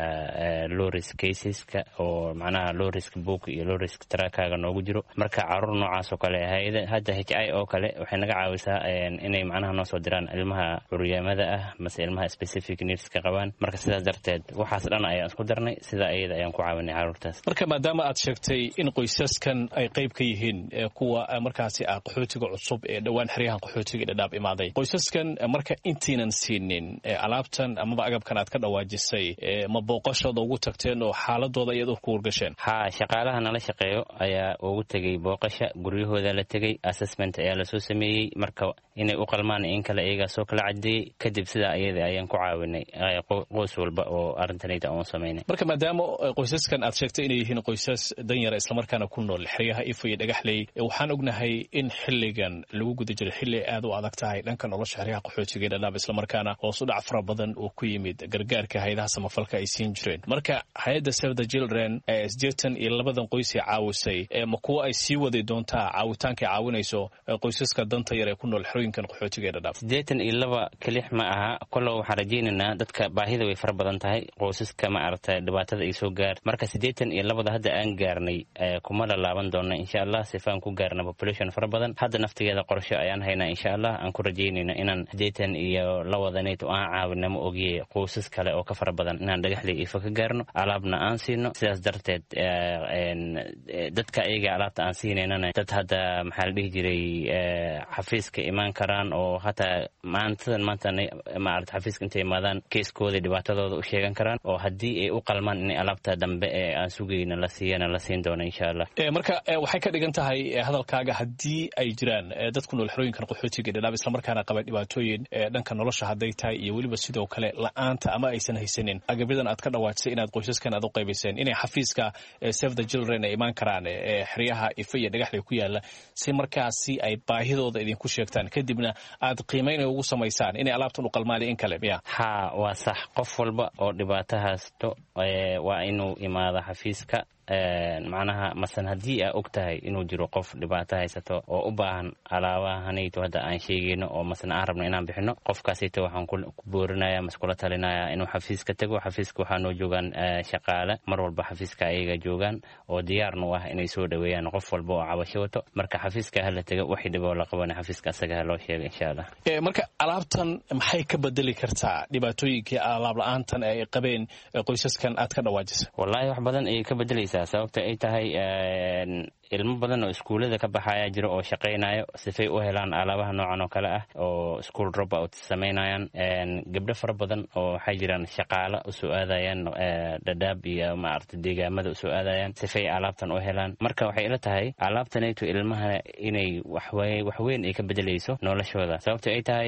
S14: low risk caseska oo macnaha low risk book iyo low risk trackaga noogu jiro. marka carruur noocaas oo kale hadda HI oo kale waxay naga caawisaa inay macnaha noo soo diraan ilmaha curyaamada ah mase ilmaha specific needs ka qabaan. marka sidaas darteed waxaas dhan ayaan isku darnay, sida ayada ayaan ku caawinay carruurtaas.
S15: marka maadaama aad sheegtay in qoysaskan ay qayb ka yihiin kuwa markaasi ah qaxootiga cusub ee dhowaan xeryahan qaxootiga Dadaab imaaday, qoysaskan marka intiinan siinin alaabtan amaba agabkan aad ka dhawaajisay, ma booqashooda ugu tagteen oo xaaladooda iyadoo ku wargasheen?
S14: shaqaalaha nala shaqeeyo ayaa ugu tegay booqasha, guryahooda la tegay, assessment ayaa la soo sameeyey. marka inay u qalmaan in kale iyagaa soo kala cadeeyey, kadib sidaa ayada ayaan ku caawinay qoys walba oo arrintanayda aan samaynay.
S15: marka maadaama qoysaskan aad sheegtay inay yihiin qoysas danyara islamarkaana ku nool xeryaha Ifo iyo Dhagaxley, waxaan ognahay in xilligan lagu guda jiray xilli aad u adag tahay dhanka nolosha xeryaha qaxootiga Dadaab, islamarkaana hoos u dhac fara badan oo ku yimid gargaarka hay'adaha samafalka ay siin jireen. marka hay'adda Save the Children 82 qoys ay caawisay, ma kuwa ay sii wadi doontaa caawitaanka ay caawinayso qoysaska danta yar ee ku nool xerooyinkan qaxootiga ee Dadaab?
S14: 82 kelix ma aha. kollow waxaan rajaynaynaa dadka baahida way fara badan tahay, qoysaska ma aragtay dhibaatada ay soo gaar. marka 82 hadda aan gaarnay kuma la laaban doona insha Allah, sifaan ku gaarna population fara badan. hadda naftigeeda qorshe ayaan haynaa insha Allah. aan ku rajaynayna inaan 82 aan caawinno ma ogiye qoysas kale oo ka fara badan inaan Dhagaxley Ifo ka gaarno, alaabna aan siino. sidaas darteed dadka iyaga alaabta aan siinaynana dad hadda maxaa la dhihi jiray xafiiska imaan karaan oo hataa maanta maaragtay xafiiska intay imaadaan keeskooda dhibaatadooda u sheegan karaan, oo haddii ay u qalmaan inay alaabta dambe ee aan sugayna la siiyana la siin doono insha Allah.
S15: marka waxay ka dhigan tahay hadalkaaga haddii ay jiraan dad ku nool xerooyinkan qaxootiga Dadaab islamarkaana qaba dhibaatooyin dhanka nolosha hadday tahay iyo weliba sidoo kale la'aanta ama aysan haysanin agabyadan aad ka dhawaajisay inaad qoysaskan aad u qaybayseen inay xafiiska Save the Children ay imaan karaan xeryaha Ife iyo Dhagaxley ku yaala si markaasi ay baahidooda idinku sheegtaan kadibna aad qiimeyn ugu samaysaan inay alaabtan u qalmaali in kale miya
S14: waa sax qof walba oo dhibaato haysto waa inuu imaado xafiiska macnaha masan haddii aa og tahay inuu jiro qof dhibaato haysato oo u baahan alaabahanayto hadda aan sheegayno oo masna aan rabno inaan bixino qofkaasayto waxaan ku boorinaya mas kula talinaya inuu xafiiska tago xafiiska waxaa noo joogaan shaqaale mar walba xafiiska ayaga joogaan oo diyaarna u ah inay soo dhaweeyaan qof walba oo cabasho wato marka xafiiska hala tago waxay dhiboo la qabanay xafiiska asaga ha loo sheega insha allah
S15: marka alaabtan maxay ka bedeli kartaa dhibaatooyinkii alaab la-aantan ay qabeen qoysaskan aad ka dhawaajisa
S14: wallahi wax badan ayay ka bedelaysaa sababta ay tahay ilmo badan oo iskuulada ka baxaya jiro oo shaqaynayo sifay u helaan alaabaha noocan oo kale ah oo school drop out samaynayaan gabdho fara badan oo waxay jiraan shaqaale u soo aadayaan Dadaab iyo maarta deegaamada u soo aadayaan sifay alaabtan u helaan marka waxay ila tahay alaabtanaytu ilmaha inay wax weyn ay ka bedelayso noloshooda sababta ay tahay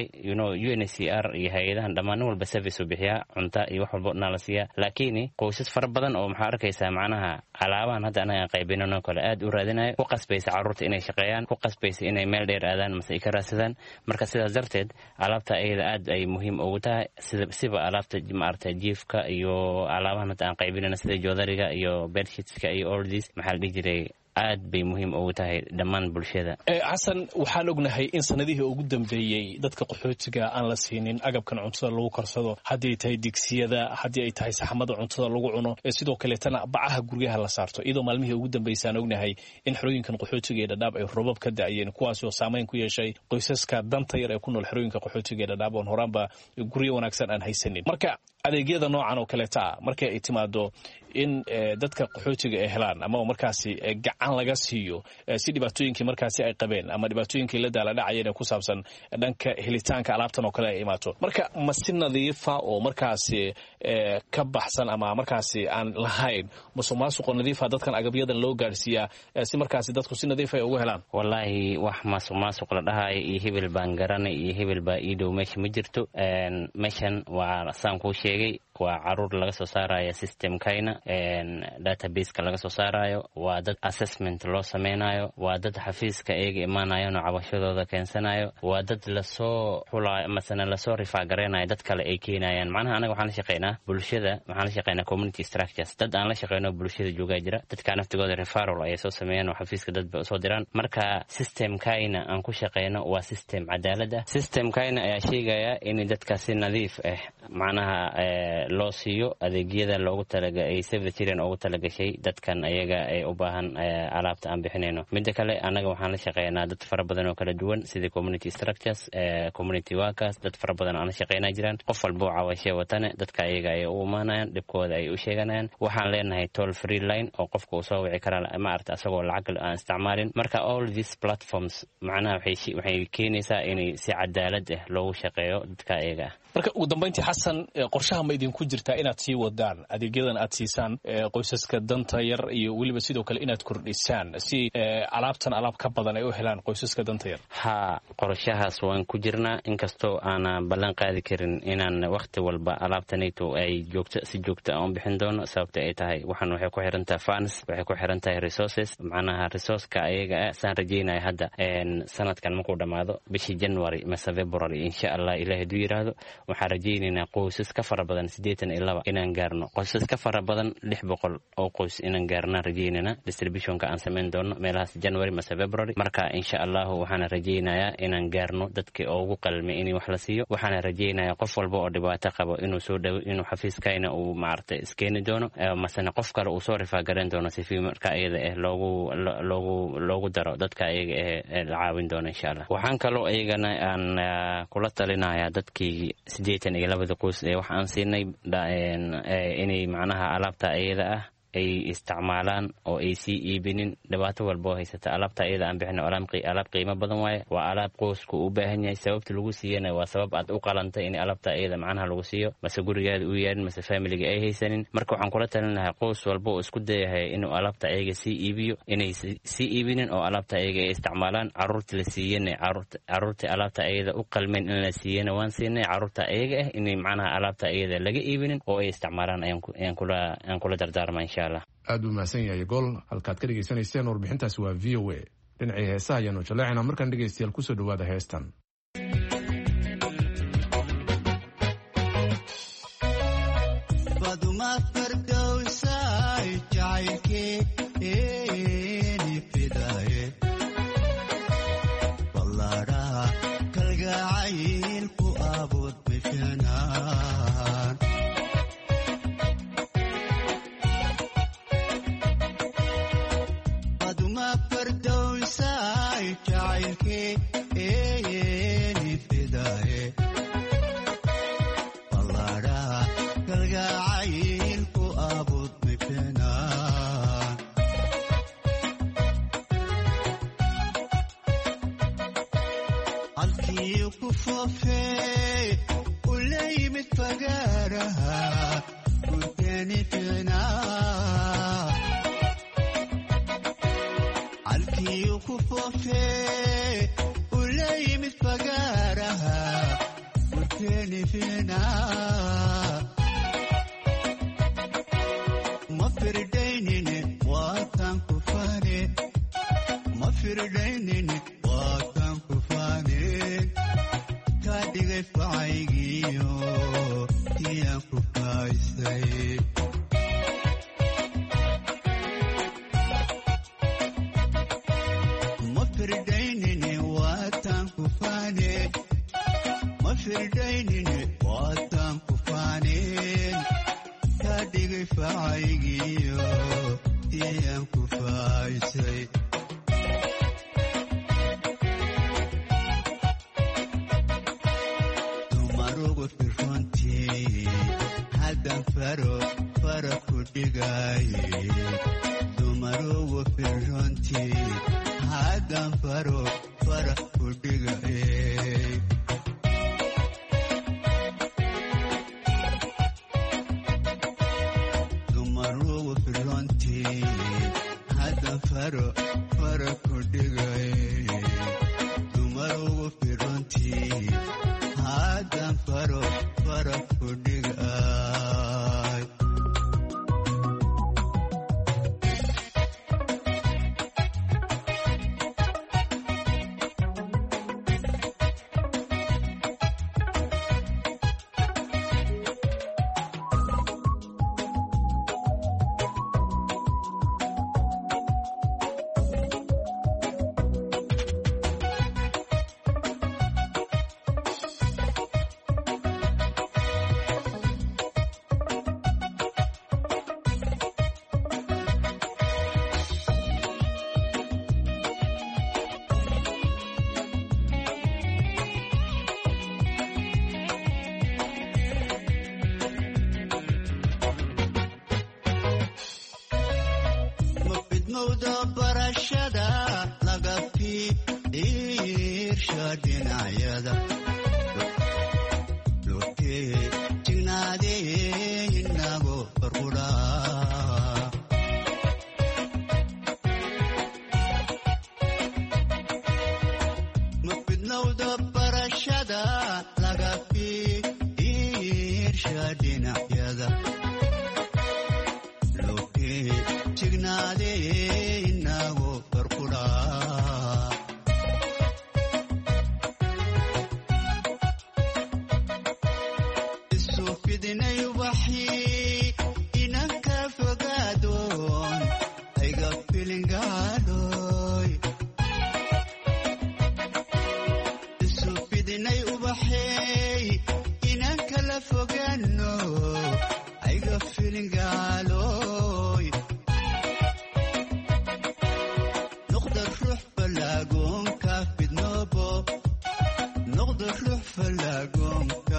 S14: UNHCR iyo hay'adahan dhammaan walba service u bixiya cunta iyo wax walba nala siiya laakiin qoysas fara badan oo maxaa arkaysaa macnaha alaabahan hadda anaga qaybinano kale aad u raadinayo ku qasbaysa carruurta inay shaqeeyaan ku qasbaysa inay meel dheer aadaan mase ay ka raadsadaan marka sidaas darteed alaabta ayada aad ay muhiim ugu tahay siba alaabta maarta jiifka iyo alaabahan hadda aan qaybinano sida joodariga iyo bedsheetska iyo all this maxaa la dhihi jiray aad bay muhiim ugu tahay dhammaan bulshada
S15: xasan waxaan ognahay in sanadihii ugu dambeeyey dadka qaxootiga aan la siinin agabkan cuntada lagu karsado haddii ay tahay digsiyada haddii ay tahay saxamada cuntada lagu cuno sidoo kaleetana bacaha guryaha la saarto iyadoo maalmihii ugu dambeysaan ognahay in xerooyinkan qaxootiga ee Dadaab ay roobab ka da'ayeen kuwaasoo saameyn ku yeeshay qoysaska danta yar ee ku nool xerooyinka qaxootiga ee Dadaab oo horaanba guryo wanaagsan aan haysanin marka adeegyada noocan oo kaleeta markay ay timaado in dadka qaxootiga ay helaan ama markaasi gacan laga siiyo si dhibaatooyinkii markaasi ay qabeen ama dhibaatooyinkii la daala dhacayeen ku saabsan dhanka helitaanka alaabtan oo kale ay imaato marka ma si nadiifa oo markaasi ka baxsan ama markaasi aan lahayn musuqmaasuq nadiifa dadkan agabyadan loo gaarsiiyaa si markaasi dadku si nadiif ay ugu helaan
S14: wallahi wax musuqmaasuq la dhahay iyo hebel baan garanay iyo hebel baa ii dhow meesha ma jirto meeshan waa saan kuu sheegay waa caruur laga soo saaraya systemkayna databaseka laga soo saarayo waa dad assessment loo sameynayo waa dad xafiiska eega imaanayano cabashadooda keensanayo waa dad lasoo xulayo masana lasoo rifaagareynaya dad kale ay keenayaan macnaha anaga waxaan la shaqeynaa bulshada waxaan la shaqeynaa community structures dad aan la shaqeyno bulshada joogaa jira dadka naftigooda referral ayay soo sameeyaan oo xafiiska dad ba soo diraan marka systemkayna aan ku shaqeyno waa system cadaalad ah systemkayna ayaa sheegaya in dadka si nadiif ah macnaha loo siiyo adeegyada loogu talagalay Save the Children ugu talagashay dadkan ayaga ay u baahan alaabta aan bixinayno midda kale anaga waxaan la shaqeynaa dad fara badan oo kala duwan sida community structures community workers dad fara badan aan la shaqeynaa jiraan qof walba oo caawashay watane dadka ayaga ay u imaanayaan dhibkooda ay u sheeganayaan waxaan leenahay toll free line oo qofka uu soo wici kara ma aragta asagoo lacag aan isticmaalin marka all these platforms macnaha waxay keenaysaa in si cadaalad ah loogu shaqeeyo dadka ayaga
S15: marka ugu dambeyntii xasan qorshaha ma idinku jirtaa inaad sii wadaan adeegyadan aad siisaan qoysaska danta yar iyo weliba sidoo kale inaad kordhisaan si alaabtan alaab ka badan ay u helaan qoysaska danta yar
S14: ha qorshahaas waan ku jirnaa inkastoo aanan ballan qaadi karin inaan waqti walba alaabtanayto ay si joogto aan u bixin doono sababta ay tahay waxaan waxay ku xiran tahay funds waxay ku xiran tahay resources macnaha resourceka ayaga saan rajeynaya hadda sanadkan markuu dhammaado bishii January mise February insha Allah ilaahay duu yiraahdo waxaan rajeynaynaa qoysas ka fara badan 82 inaan gaarno qoysas ka fara badan 600 oo qoys inaan gaarna rajeynaynaa distributionka aan sameyn doono meelahaas January mise February marka insha Allah waxaan rajeynayaa inaan gaarno dadkii ugu qalmay in wax la siiyo waxaan rajeynayaa qof walba oo dhibaato qabo inuu soo dhaw inuu xafiiskayna uu maartay iskeeni doono masana qof kale uu soo rifaagareyn doono si marka ayada loogu daro dadka ayaga la caawin doono insha Allah waxaan kaloo ayagana aan kula talinayaa dadkii 82 qoys ee wax aan siinay inay macnaha alaabta ayada ah ay isticmaalaan oo ay sii iibinin dhibaato walba oo haysata alaabta iyada aan bixino alaab qiimo badan waaye waa alaab qoysku u baahan yahay sababta lagu siiyana waa sabab aad u qalantay in alaabta iyada macnaha lagu siiyo mase gurigaada u yaalin mase familiga ay haysanin marka waxaan kula talin lahaa qoys walba oo isku dayahay inuu alaabta iyaga sii iibiyo inay sii iibinin oo alaabta iyaga ay isticmaalaan caruurta la siiyana caruurta alaabta iyada u qalmeen in la siiyana waan siinay caruurta iyaga ah inay macnaha alaabta iyada laga iibinin oo ay isticmaalaan ayaan kula dardaarma insha allah.
S13: aad buu mahadsan yahay gol halkaad ka dhegaysanayseen warbixintaasi waa v o a dhinacii heesaha ayaanu jaleecina markaan dhegaystayaal kusoo dhawaada heestan.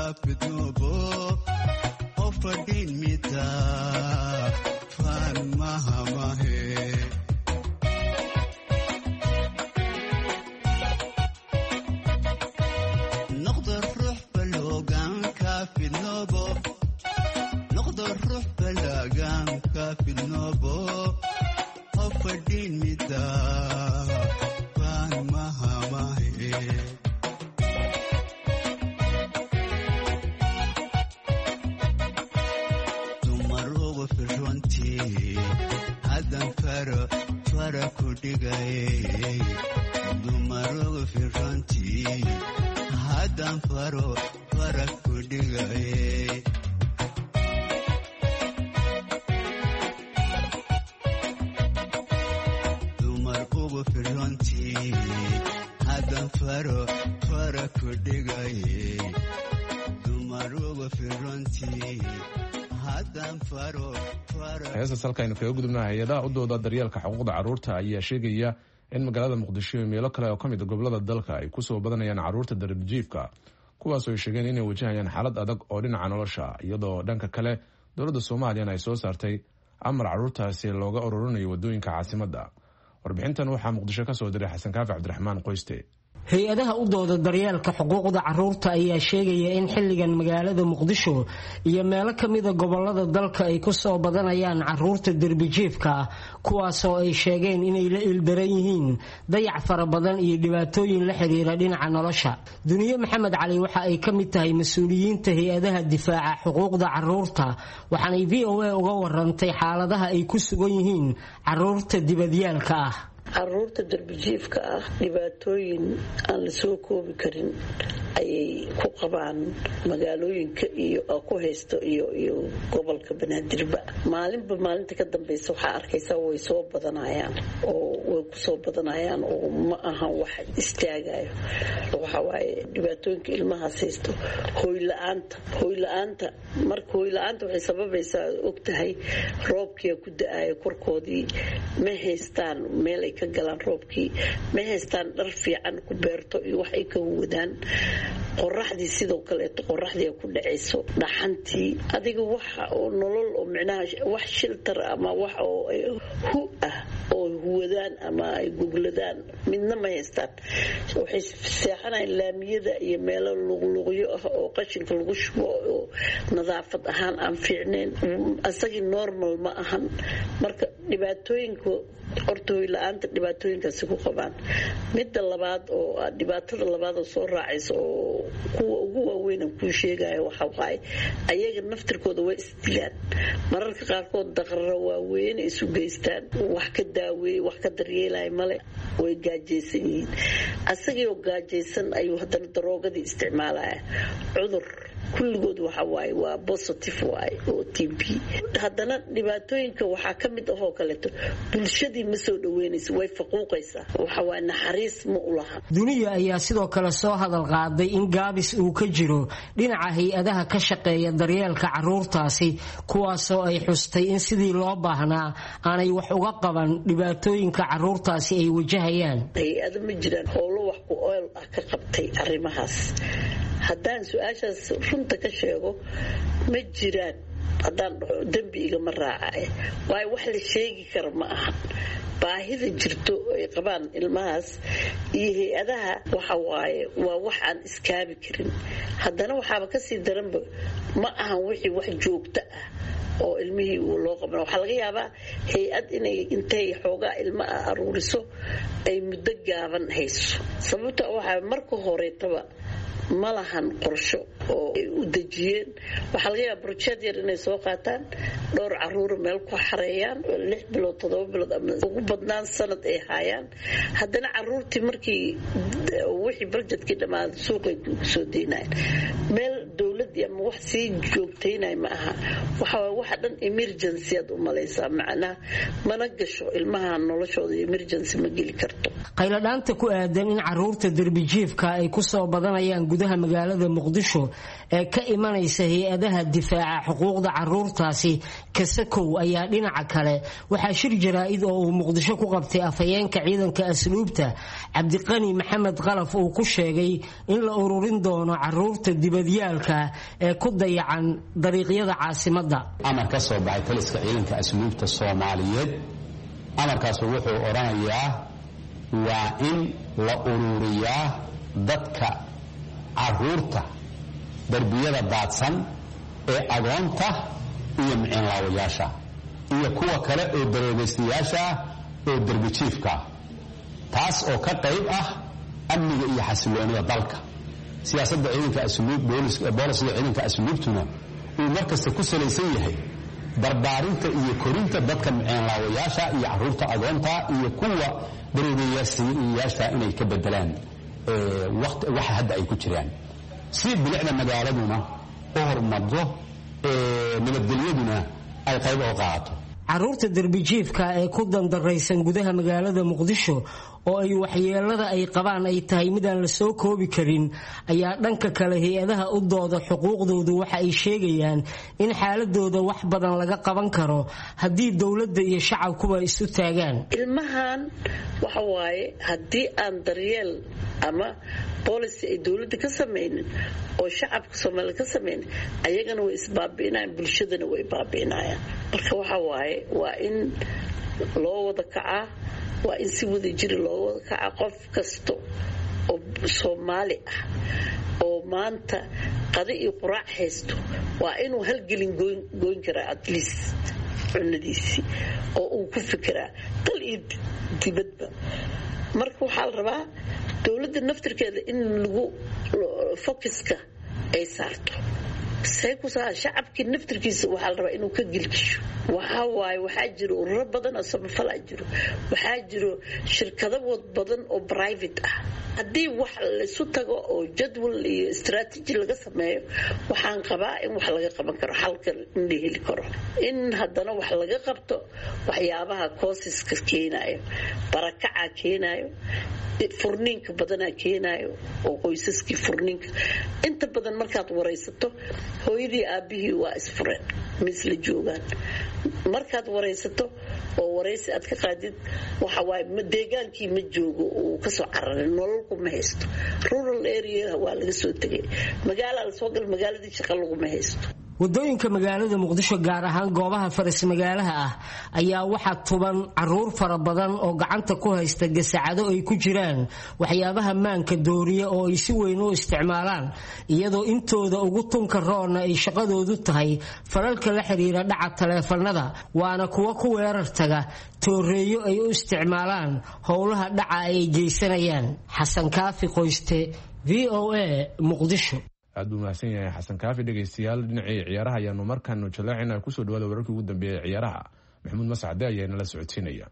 S16: Fadin mita fan ma fidnobo hofadhin mida baan mahamahe dumarogo firrontii haddan fara ku dhigay dumarogo firrontii haddan fara ku dhigay dumar ugu firrontii haddan fara ku dhigay dumar ugu firrontii
S13: heestaas halkaaynu kaga gudubna hay-adaha u dooda daryeelka xuquuqda carruurta ayaa sheegaya in magaalada muqdisho iyo meelo kale oo ka mid a gobolada dalka ay kusoo badanayaan carruurta darbijiifka kuwaasoo ay sheegeen inay wajahayaan xaalad adag oo dhinaca nolosha iyadoo dhanka kale dowladda soomaaliyana ay soo saartay amar carruurtaasi looga ururinayo wadooyinka caasimadda warbixintan waxaa muqdisho ka soo diray xasan kaafi cabdiraxmaan qoyste
S17: hay-adaha u dooda daryeelka xuquuqda carruurta ayaa sheegaya in xilligan magaalada muqdisho iyo meelo ka mida gobolada dalka ay ku soo badanayaan carruurta derbijiifka ah kuwaasoo ay sheegeen inay la ildaran yihiin dayac fara badan iyo dhibaatooyin la xiriira dhinaca nolosha duniye maxamed cali waxa ay ka mid tahay mas-uuliyiinta hay-adaha difaaca xuquuqda carruurta waxaanay v o a uga warantay xaaladaha ay ku sugan yihiin carruurta dibadyaalka ah
S18: caruurta darbijiifka ah dhibaatooyin aan la soo koobi karin ayay ku qabaan magaalooyinka iyo ku haysto iyo gobolka banaadirba maalinba maalinta ka dambaysa waxaa arkaysaa way soo badanayaan oo ma ahan wax istaagayo waxawaaye dhibaatooyinka ilmahaas haysto hooyla-aanta marka hooyla-aanta waxay sababaysaa ogtahay roobkia ku da-ayo korkoodii ma haystaan meel ay ka galaan roobkii ma haystaan dhar fiican ku beerto iyo wax ay ka wadaan qoraxdii sidoo kaleeto qoraxdii ku dhacayso dhaxantii adiga waxa oo nolol oo micnaha wax shiltar ama wax oo hu ah oo huwadaan ama ay gogladaan midna ma haystaan waxay seexanayaan laamiyada iyo meelo luqluqyo ah oo qashinka lagu shubo oo nadaafad ahaan aan fiicnayn asagii normal ma ahan marka dhibaatooyinka horta hooyla-aanta dhibaatooyinkaasi ku qabaan midda labaad oo dhibaatada labaad oo soo raacaysa oo kuwa ugu waaweynan kuu sheegaya waxa waaye ayaga naftirkooda way isdilaan mararka qaarkood daqraro waaweyn isu geystaan wax ka daaweeye wax ka daryeelaya male way gaajaysan yihiin asagii oo gaajaysan ayuu haddana daroogadii isticmaalaya cudur kulligood waxa waaye waa positive waaye oo TB haddana dhibaatooyinka waxaa ka mid ahoo kaleeto bulshadii ma soo dhaweynaysa way faquuqaysaa waxa waaye naxariis ma u laha
S17: duniya ayaa sidoo kale soo hadal qaaday in gaabis uu ka jiro dhinaca hay-adaha ka shaqeeya daryeelka carruurtaasi kuwaasoo ay xustay in sidii loo baahnaa aanay wax uga qaban dhibaatooyinka carruurtaasi ay wajahayaan
S18: hay-ado ma jiraan howlo wax ku ool ah ka qabtay arrimahaas haddaan su-aashaas runta ka sheego ma jiraan haddaan dembi igama raacay waayo wax la sheegi kara ma ahan baahida jirto ay qabaan ilmahaas iyo hay-adaha waxa waaye waa wax aan iskaabi karin haddana waxaaba kasii daranba ma ahan wixii wax joogto ah oo ilmihii uu loo qabana waxaa laga yaabaa hay-ad inay intay xoogaa ilma ah aruuriso ay muddo gaaban hayso sababta waxaa marka horeetaba ma lahan qorsho oo ay u dejiyeen waxaa laga yaaba brojeed yar inay soo qaataan dhowr caruura meel ku xareeyaan 6 bilood 7 bilood ama ugu badnaan sanad ay haayaan haddana caruurtii markii wixii budgetkii dhamaaday suuqay soo deynayaan meel dowladii ama wax sii joogtaynay ma aha waxa dhan emergency aad u malaysaa macnaha mana gasho ilmaha noloshooda emergency ma geli karto
S17: qayladhaanta ku aadan in caruurta darbijiifka ay ku soo badanayaan gudaha magaalada muqdisho ee ka imanaysa hay-adaha difaaca xuquuqda caruurtaasi kasakow ayaa dhinaca kale waxaa shir jaraa'id oo uu muqdisho ku qabtay afhayeenka ciidanka asluubta cabdiqani maxamed qalaf uu ku sheegay in la ururin doono caruurta dibadyaalka ee ku dayacan dariiqyada caasimadda
S19: amar ka soo baxay taliska ciidanka asluubta Soomaaliyeed amarkaas wuxuu oranayaa waa in la ururiyaa dadka caruurta darbiyada daadsan ee agoonta iyo micin laawayaasha iyo kuwa kale oo daroobaystayaasha ah oo derbijiifka ah taas oo ka qayb ah amniga iyo xasiloonida dalka siyaasadda ciidanka asluub booliska ciidanka asluubtuna uu markasta ku salaysan yahay barbaarinta iyo korinta dadka miceenlaawayaasha iyo carruurta agoonta iyo kuwa daroobayaasha inay ka bedelaan waxa hadda ay ku jiraan si bilicda magaaladuna u horumarto nabadgelyaduna ay qayb oo qaato
S17: carruurta derbijiifka ee ku dandaraysan gudaha magaalada muqdisho oo ay waxyeelada ay qabaan ay tahay midaan la soo koobi karin ayaa dhanka kale hay-adaha u dooda xuquuqdoodu waxa ay sheegayaan in xaaladooda wax badan laga qaban karo haddii dowladda iyo shacabkuba isu taagaan
S18: ilmahan waxa waaye haddii aan daryeel ama policy ay dowladda ka samaynin oo shacabka Soomaaliya ka samaynin ayagana way isbaabi'inayaan bulshadana way baabi'inayaan marka waxa waaye waa in loo wada kacaa waa in si wada jir loo wada kacaa qof kasto oo Soomaali ah oo maanta qadi iyo quraac haysto waa inuu halgelin goyn karaa at least cunadiisi oo uu ku fikiraa dal iyo dibadba marka waxaa la rabaa dowladda naftirkeeda in lagu focuska ay saarto shacabkii naftirkiisa waxaa la rabaa inuu ka gilgisho waxaa jiro ururo badan oo samafalaa jiro waxaa jiro shirkado badan oo private ah haddii wax laysu tago oo jadwal iyo istaraatiiji laga sameeyo waxaan qabaa in wax laga qaban karo xalka in la heli karo in haddana wax laga qabto waxyaabaha koosiska keenayo barakaca keenayo furniinka badanaa keenayo oo qoysaskii furniinka inta badan markaad waraysato hooyadii aabihii waa isfureen misla joogaan markaad waraysato oo waraysi aad ka qaadid waxa waaye deegaankii ma joogo uu ka soo cararay nololku ma haysto rural area waa laga soo tegay magaalada soo gal magaaladii shaqo laguma haysto
S17: wadooyinka magaalada muqdisho gaar ahaan goobaha faras magaalaha ah ayaa waxaa tuban caruur fara badan oo gacanta ku haysta gasacado ay ku jiraan waxyaabaha maanka dooriya oo ay si weyn u isticmaalaan iyadoo intooda ugu tunka roona ay shaqadoodu tahay falalka la xiriira dhaca taleefanada waana kuwa ku weerar taga tooreeyo ay u isticmaalaan howlaha dhaca ay geysanayaan xasan kaafi qoyste VOA muqdisho
S13: aad buu mahadsan yahay xasan kaafi dhegaystayaal dhinacii ciyaaraha ayaanu markaanu jaleecina kusoo dhawaada wararkii ugu dambeeyay ciyaaraha maxamuud mascade ayaa inala socodsiinaya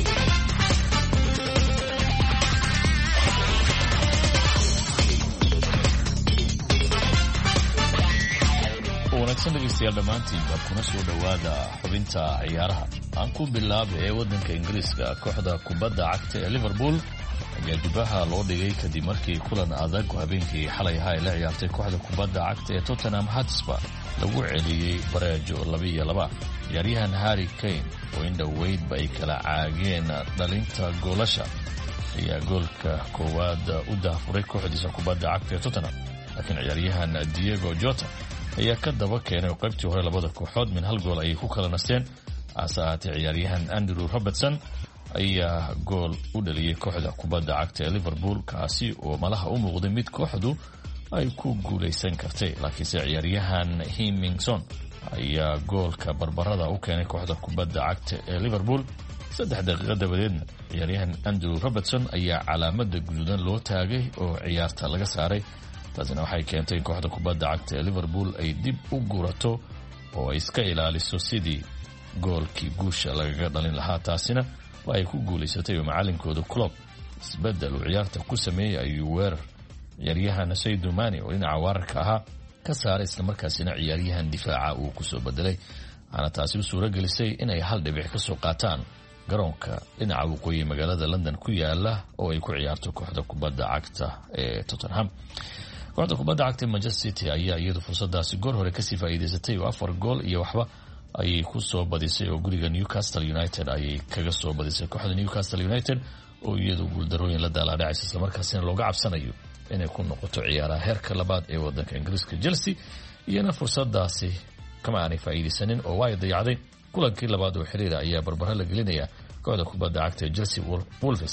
S20: wanaagsan dhegaystayaal dhammaantiin baad kuna soo dhowaada xubinta ciyaaraha aan ku bilaaba ee waddanka ingiriiska kooxda kubadda cagta ee liverpool ayaa dibaha loo dhigay kadib markii kulan adag habeenkii xalay ahaa ay la ciyaartay kooxda kubadda cagta ee Tottenham Hotspur lagu celiyey bareejo 2-2 ciyaaryahan Harry Kane oo in dhoweydba ay kala caageen dhalinta goolasha ayaa goolka koowaad u daafuray kooxdiisa kubadda cagta ee Tottenham laakiin ciyaaryahan Diego Jota ayaa ka daba keenay qaybtii hore labada kooxood min hal gool ay ku kala nasteen asaate ciyaaryahan Andrew Robertson ayaa gool u dhaliyay kooxda kubadda cagta ee Liverpool kaasi oo malaha u muuqday mid kooxdu ay ku guuleysan kartay laakiinse ciyaaryahan Himingson ayaa goolka barbarada u keenay kooxda kubadda cagta ee Liverpool 3 daqiiqo dabadeedna ciyaaryahan Andrew Robertson ayaa calaamada guduudan loo taagay oo ciyaarta laga saaray taasina waxay keentay in kooxda kubadda cagta ee Liverpool ay dib u gurato oo ay iska ilaaliso sidii goolkii guusha lagaga dhalin lahaa taasina ay ku guuleysatay oo macallinkooda Klopp isbedel uu ciyaarta ku sameeyay ayuu weerar ciyaaryahan Sadio Mane oo dhinaca weerarka ahaa ka saaray isla markaasina ciyaaryahan difaaca uu ku soo bedelay ana taasi u suura gelisay inay hal dhibic ka soo qaataan garoonka dhinaca waqooyi magaalada London ku yaala oo ay ku ciyaarto kooxda kubadda cagta ee Tottenham kooxda kubadda cagta Manchester City ayaa iyadu fursadaasi goor hore ka sii faa'iideysatay oo 4 gool iyo waxba ayay ku soo badisay oo guriga Newcastle United ayay kaga soo badisay kooxda Newcastle United oo iyadu guuldarooyin la daalaa-dhacaysa isla markaasina looga cabsanayo inay ku noqoto ciyaaraha heerka labaad ee waddanka Ingiriiska Chelsea iyana fursadaasi kama aanay faa'iideysanin oo way dayacday kulankii labaad oo xiriir ayaa barbara la gelinaya kooxda kubadda cagta ee Chelsea Wolves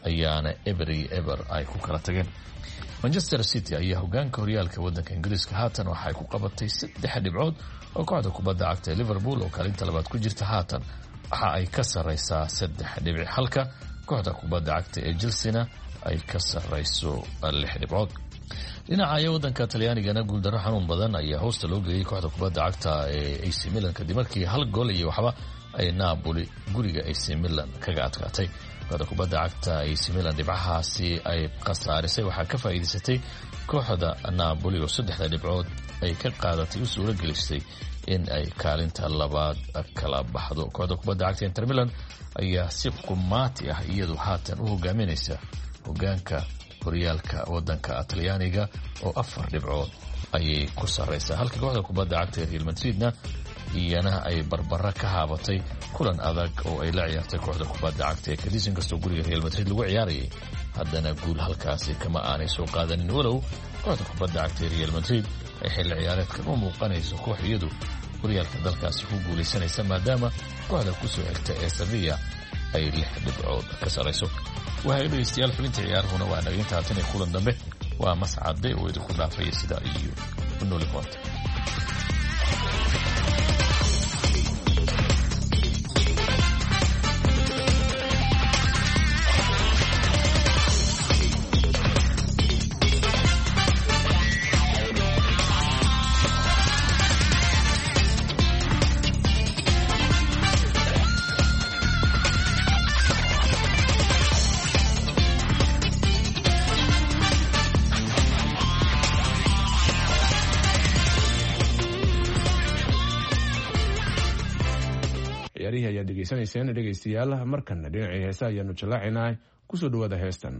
S20: ayaana eber ay ku kala tageen. Manchester City ayaa hogaanka horyaalka wadanka Ingiriiska haatan waxay ku qabatay 3 dhibcood oo kooxda kubadda cagta Liverpool oo kaalinta labaad ku jirta haatan waxa ay ka sareysaa 3 dhibic halka kooxda kubadda cagta ee Chelsea ay ka sareyso 6 dhibcood. dhinaca wadanka Talyaanigana guuldaro xanuun badan ayaa hoosta loo geeyay kooxda kubadda cagta ee AC Milan kadib markii 1 gool iyo waxba ay Napoli guriga AC Milan kaga adkaatay. kooxda kubadda cagta AC Milan dhibcahaasi ay khasaarisay waxaa ka faa'iideysatay kooxda Napoli oo 3 dhibcood ay ka qaadatay u suura gelisay in ay kaalinta labaad kala baxdo. kooxda kubadda cagta Inter Milan ayaa si qumaati ah iyadu haatan u hogaaminaysa hogaanka horyaalka wadanka Talyaaniga oo 4 dhibcood ayay ku sareysaa halka kooxda kubadda cagta Real Madridna iyana ay barbara ka haabatay kulan adag oo ay la ciyaartay kooxda kubadda cagta ee Cadiz inkastoo guriga Real Madrid lagu ciyaarayay haddana guul halkaasi kama aanay soo qaadanin walow kooxda kubadda cagta ee Real Madrid ay xilli ciyaareedkan u muuqanayso koox iyadu horyaalka dalkaasi ku guulaysanaysa maadaama kooxda kusoo xigta ee Sevilla ay 6 dhibcood ka sareyso. waxay dhegeystayaal xubinta ciyaarahuna waa naginta haatan ee kulan dambe waa mascade oo idinku dhaafaya sida iyo nooli koonta.
S13: ayaa dhegeysanayseen dhegeystayaal markana dhinacii heesa ayaanu jallaacinaa kusoo dhawaada heestan.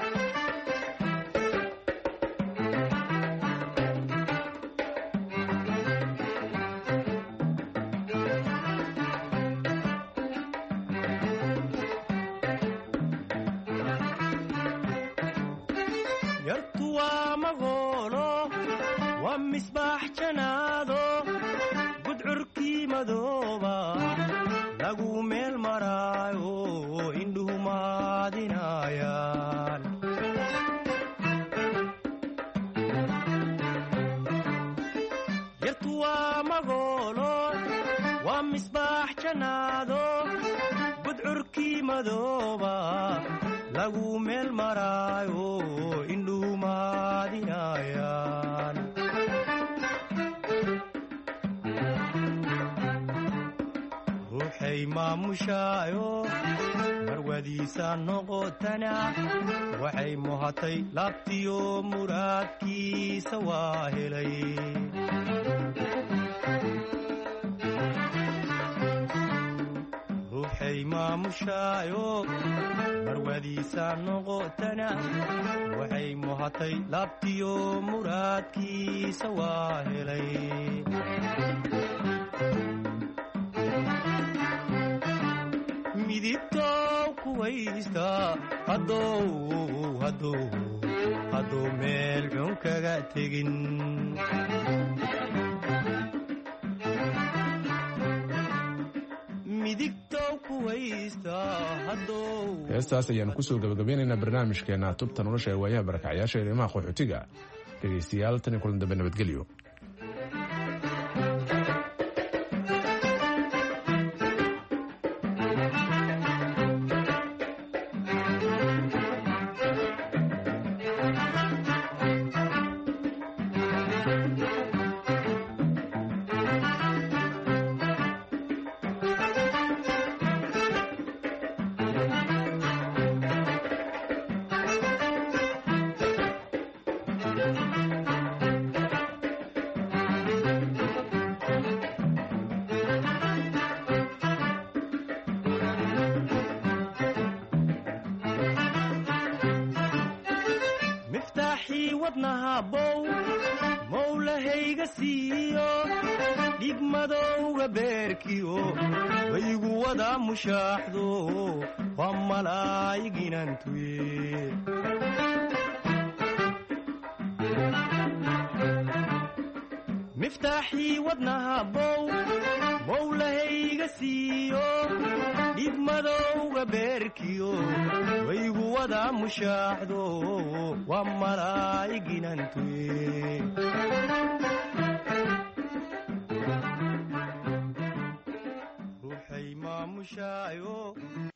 S21: waxay muhatay laabtiyo muraadkiisa waa helay ruuxay maamushaayo marwadiisa noqotana waxay muhatay laabtiyo muraadkiisa waa helay midibtow kuwaysta hadduu meel xun kaga tegin midigtow kuwaysta
S13: heestaas ayaanu kusoo gabagabeynaynaa barnaamijkeena tubta nolosha ee waayaha barakacyaasha arrimaha qaxootiga. dhegeystayaal tan iyo kulan dambe nabadgelyo.
S21: mowlahayga siiyo dhigmadowga beerkiyo waygu wada mushaaxdo waa malaayiginantuye miftaaxii wadnaha bow mowlahayga siiyo dhigmadowga beerkiyo waygu wada mushaaxdo waa malaa'iginantuye ruuxay maamushaayo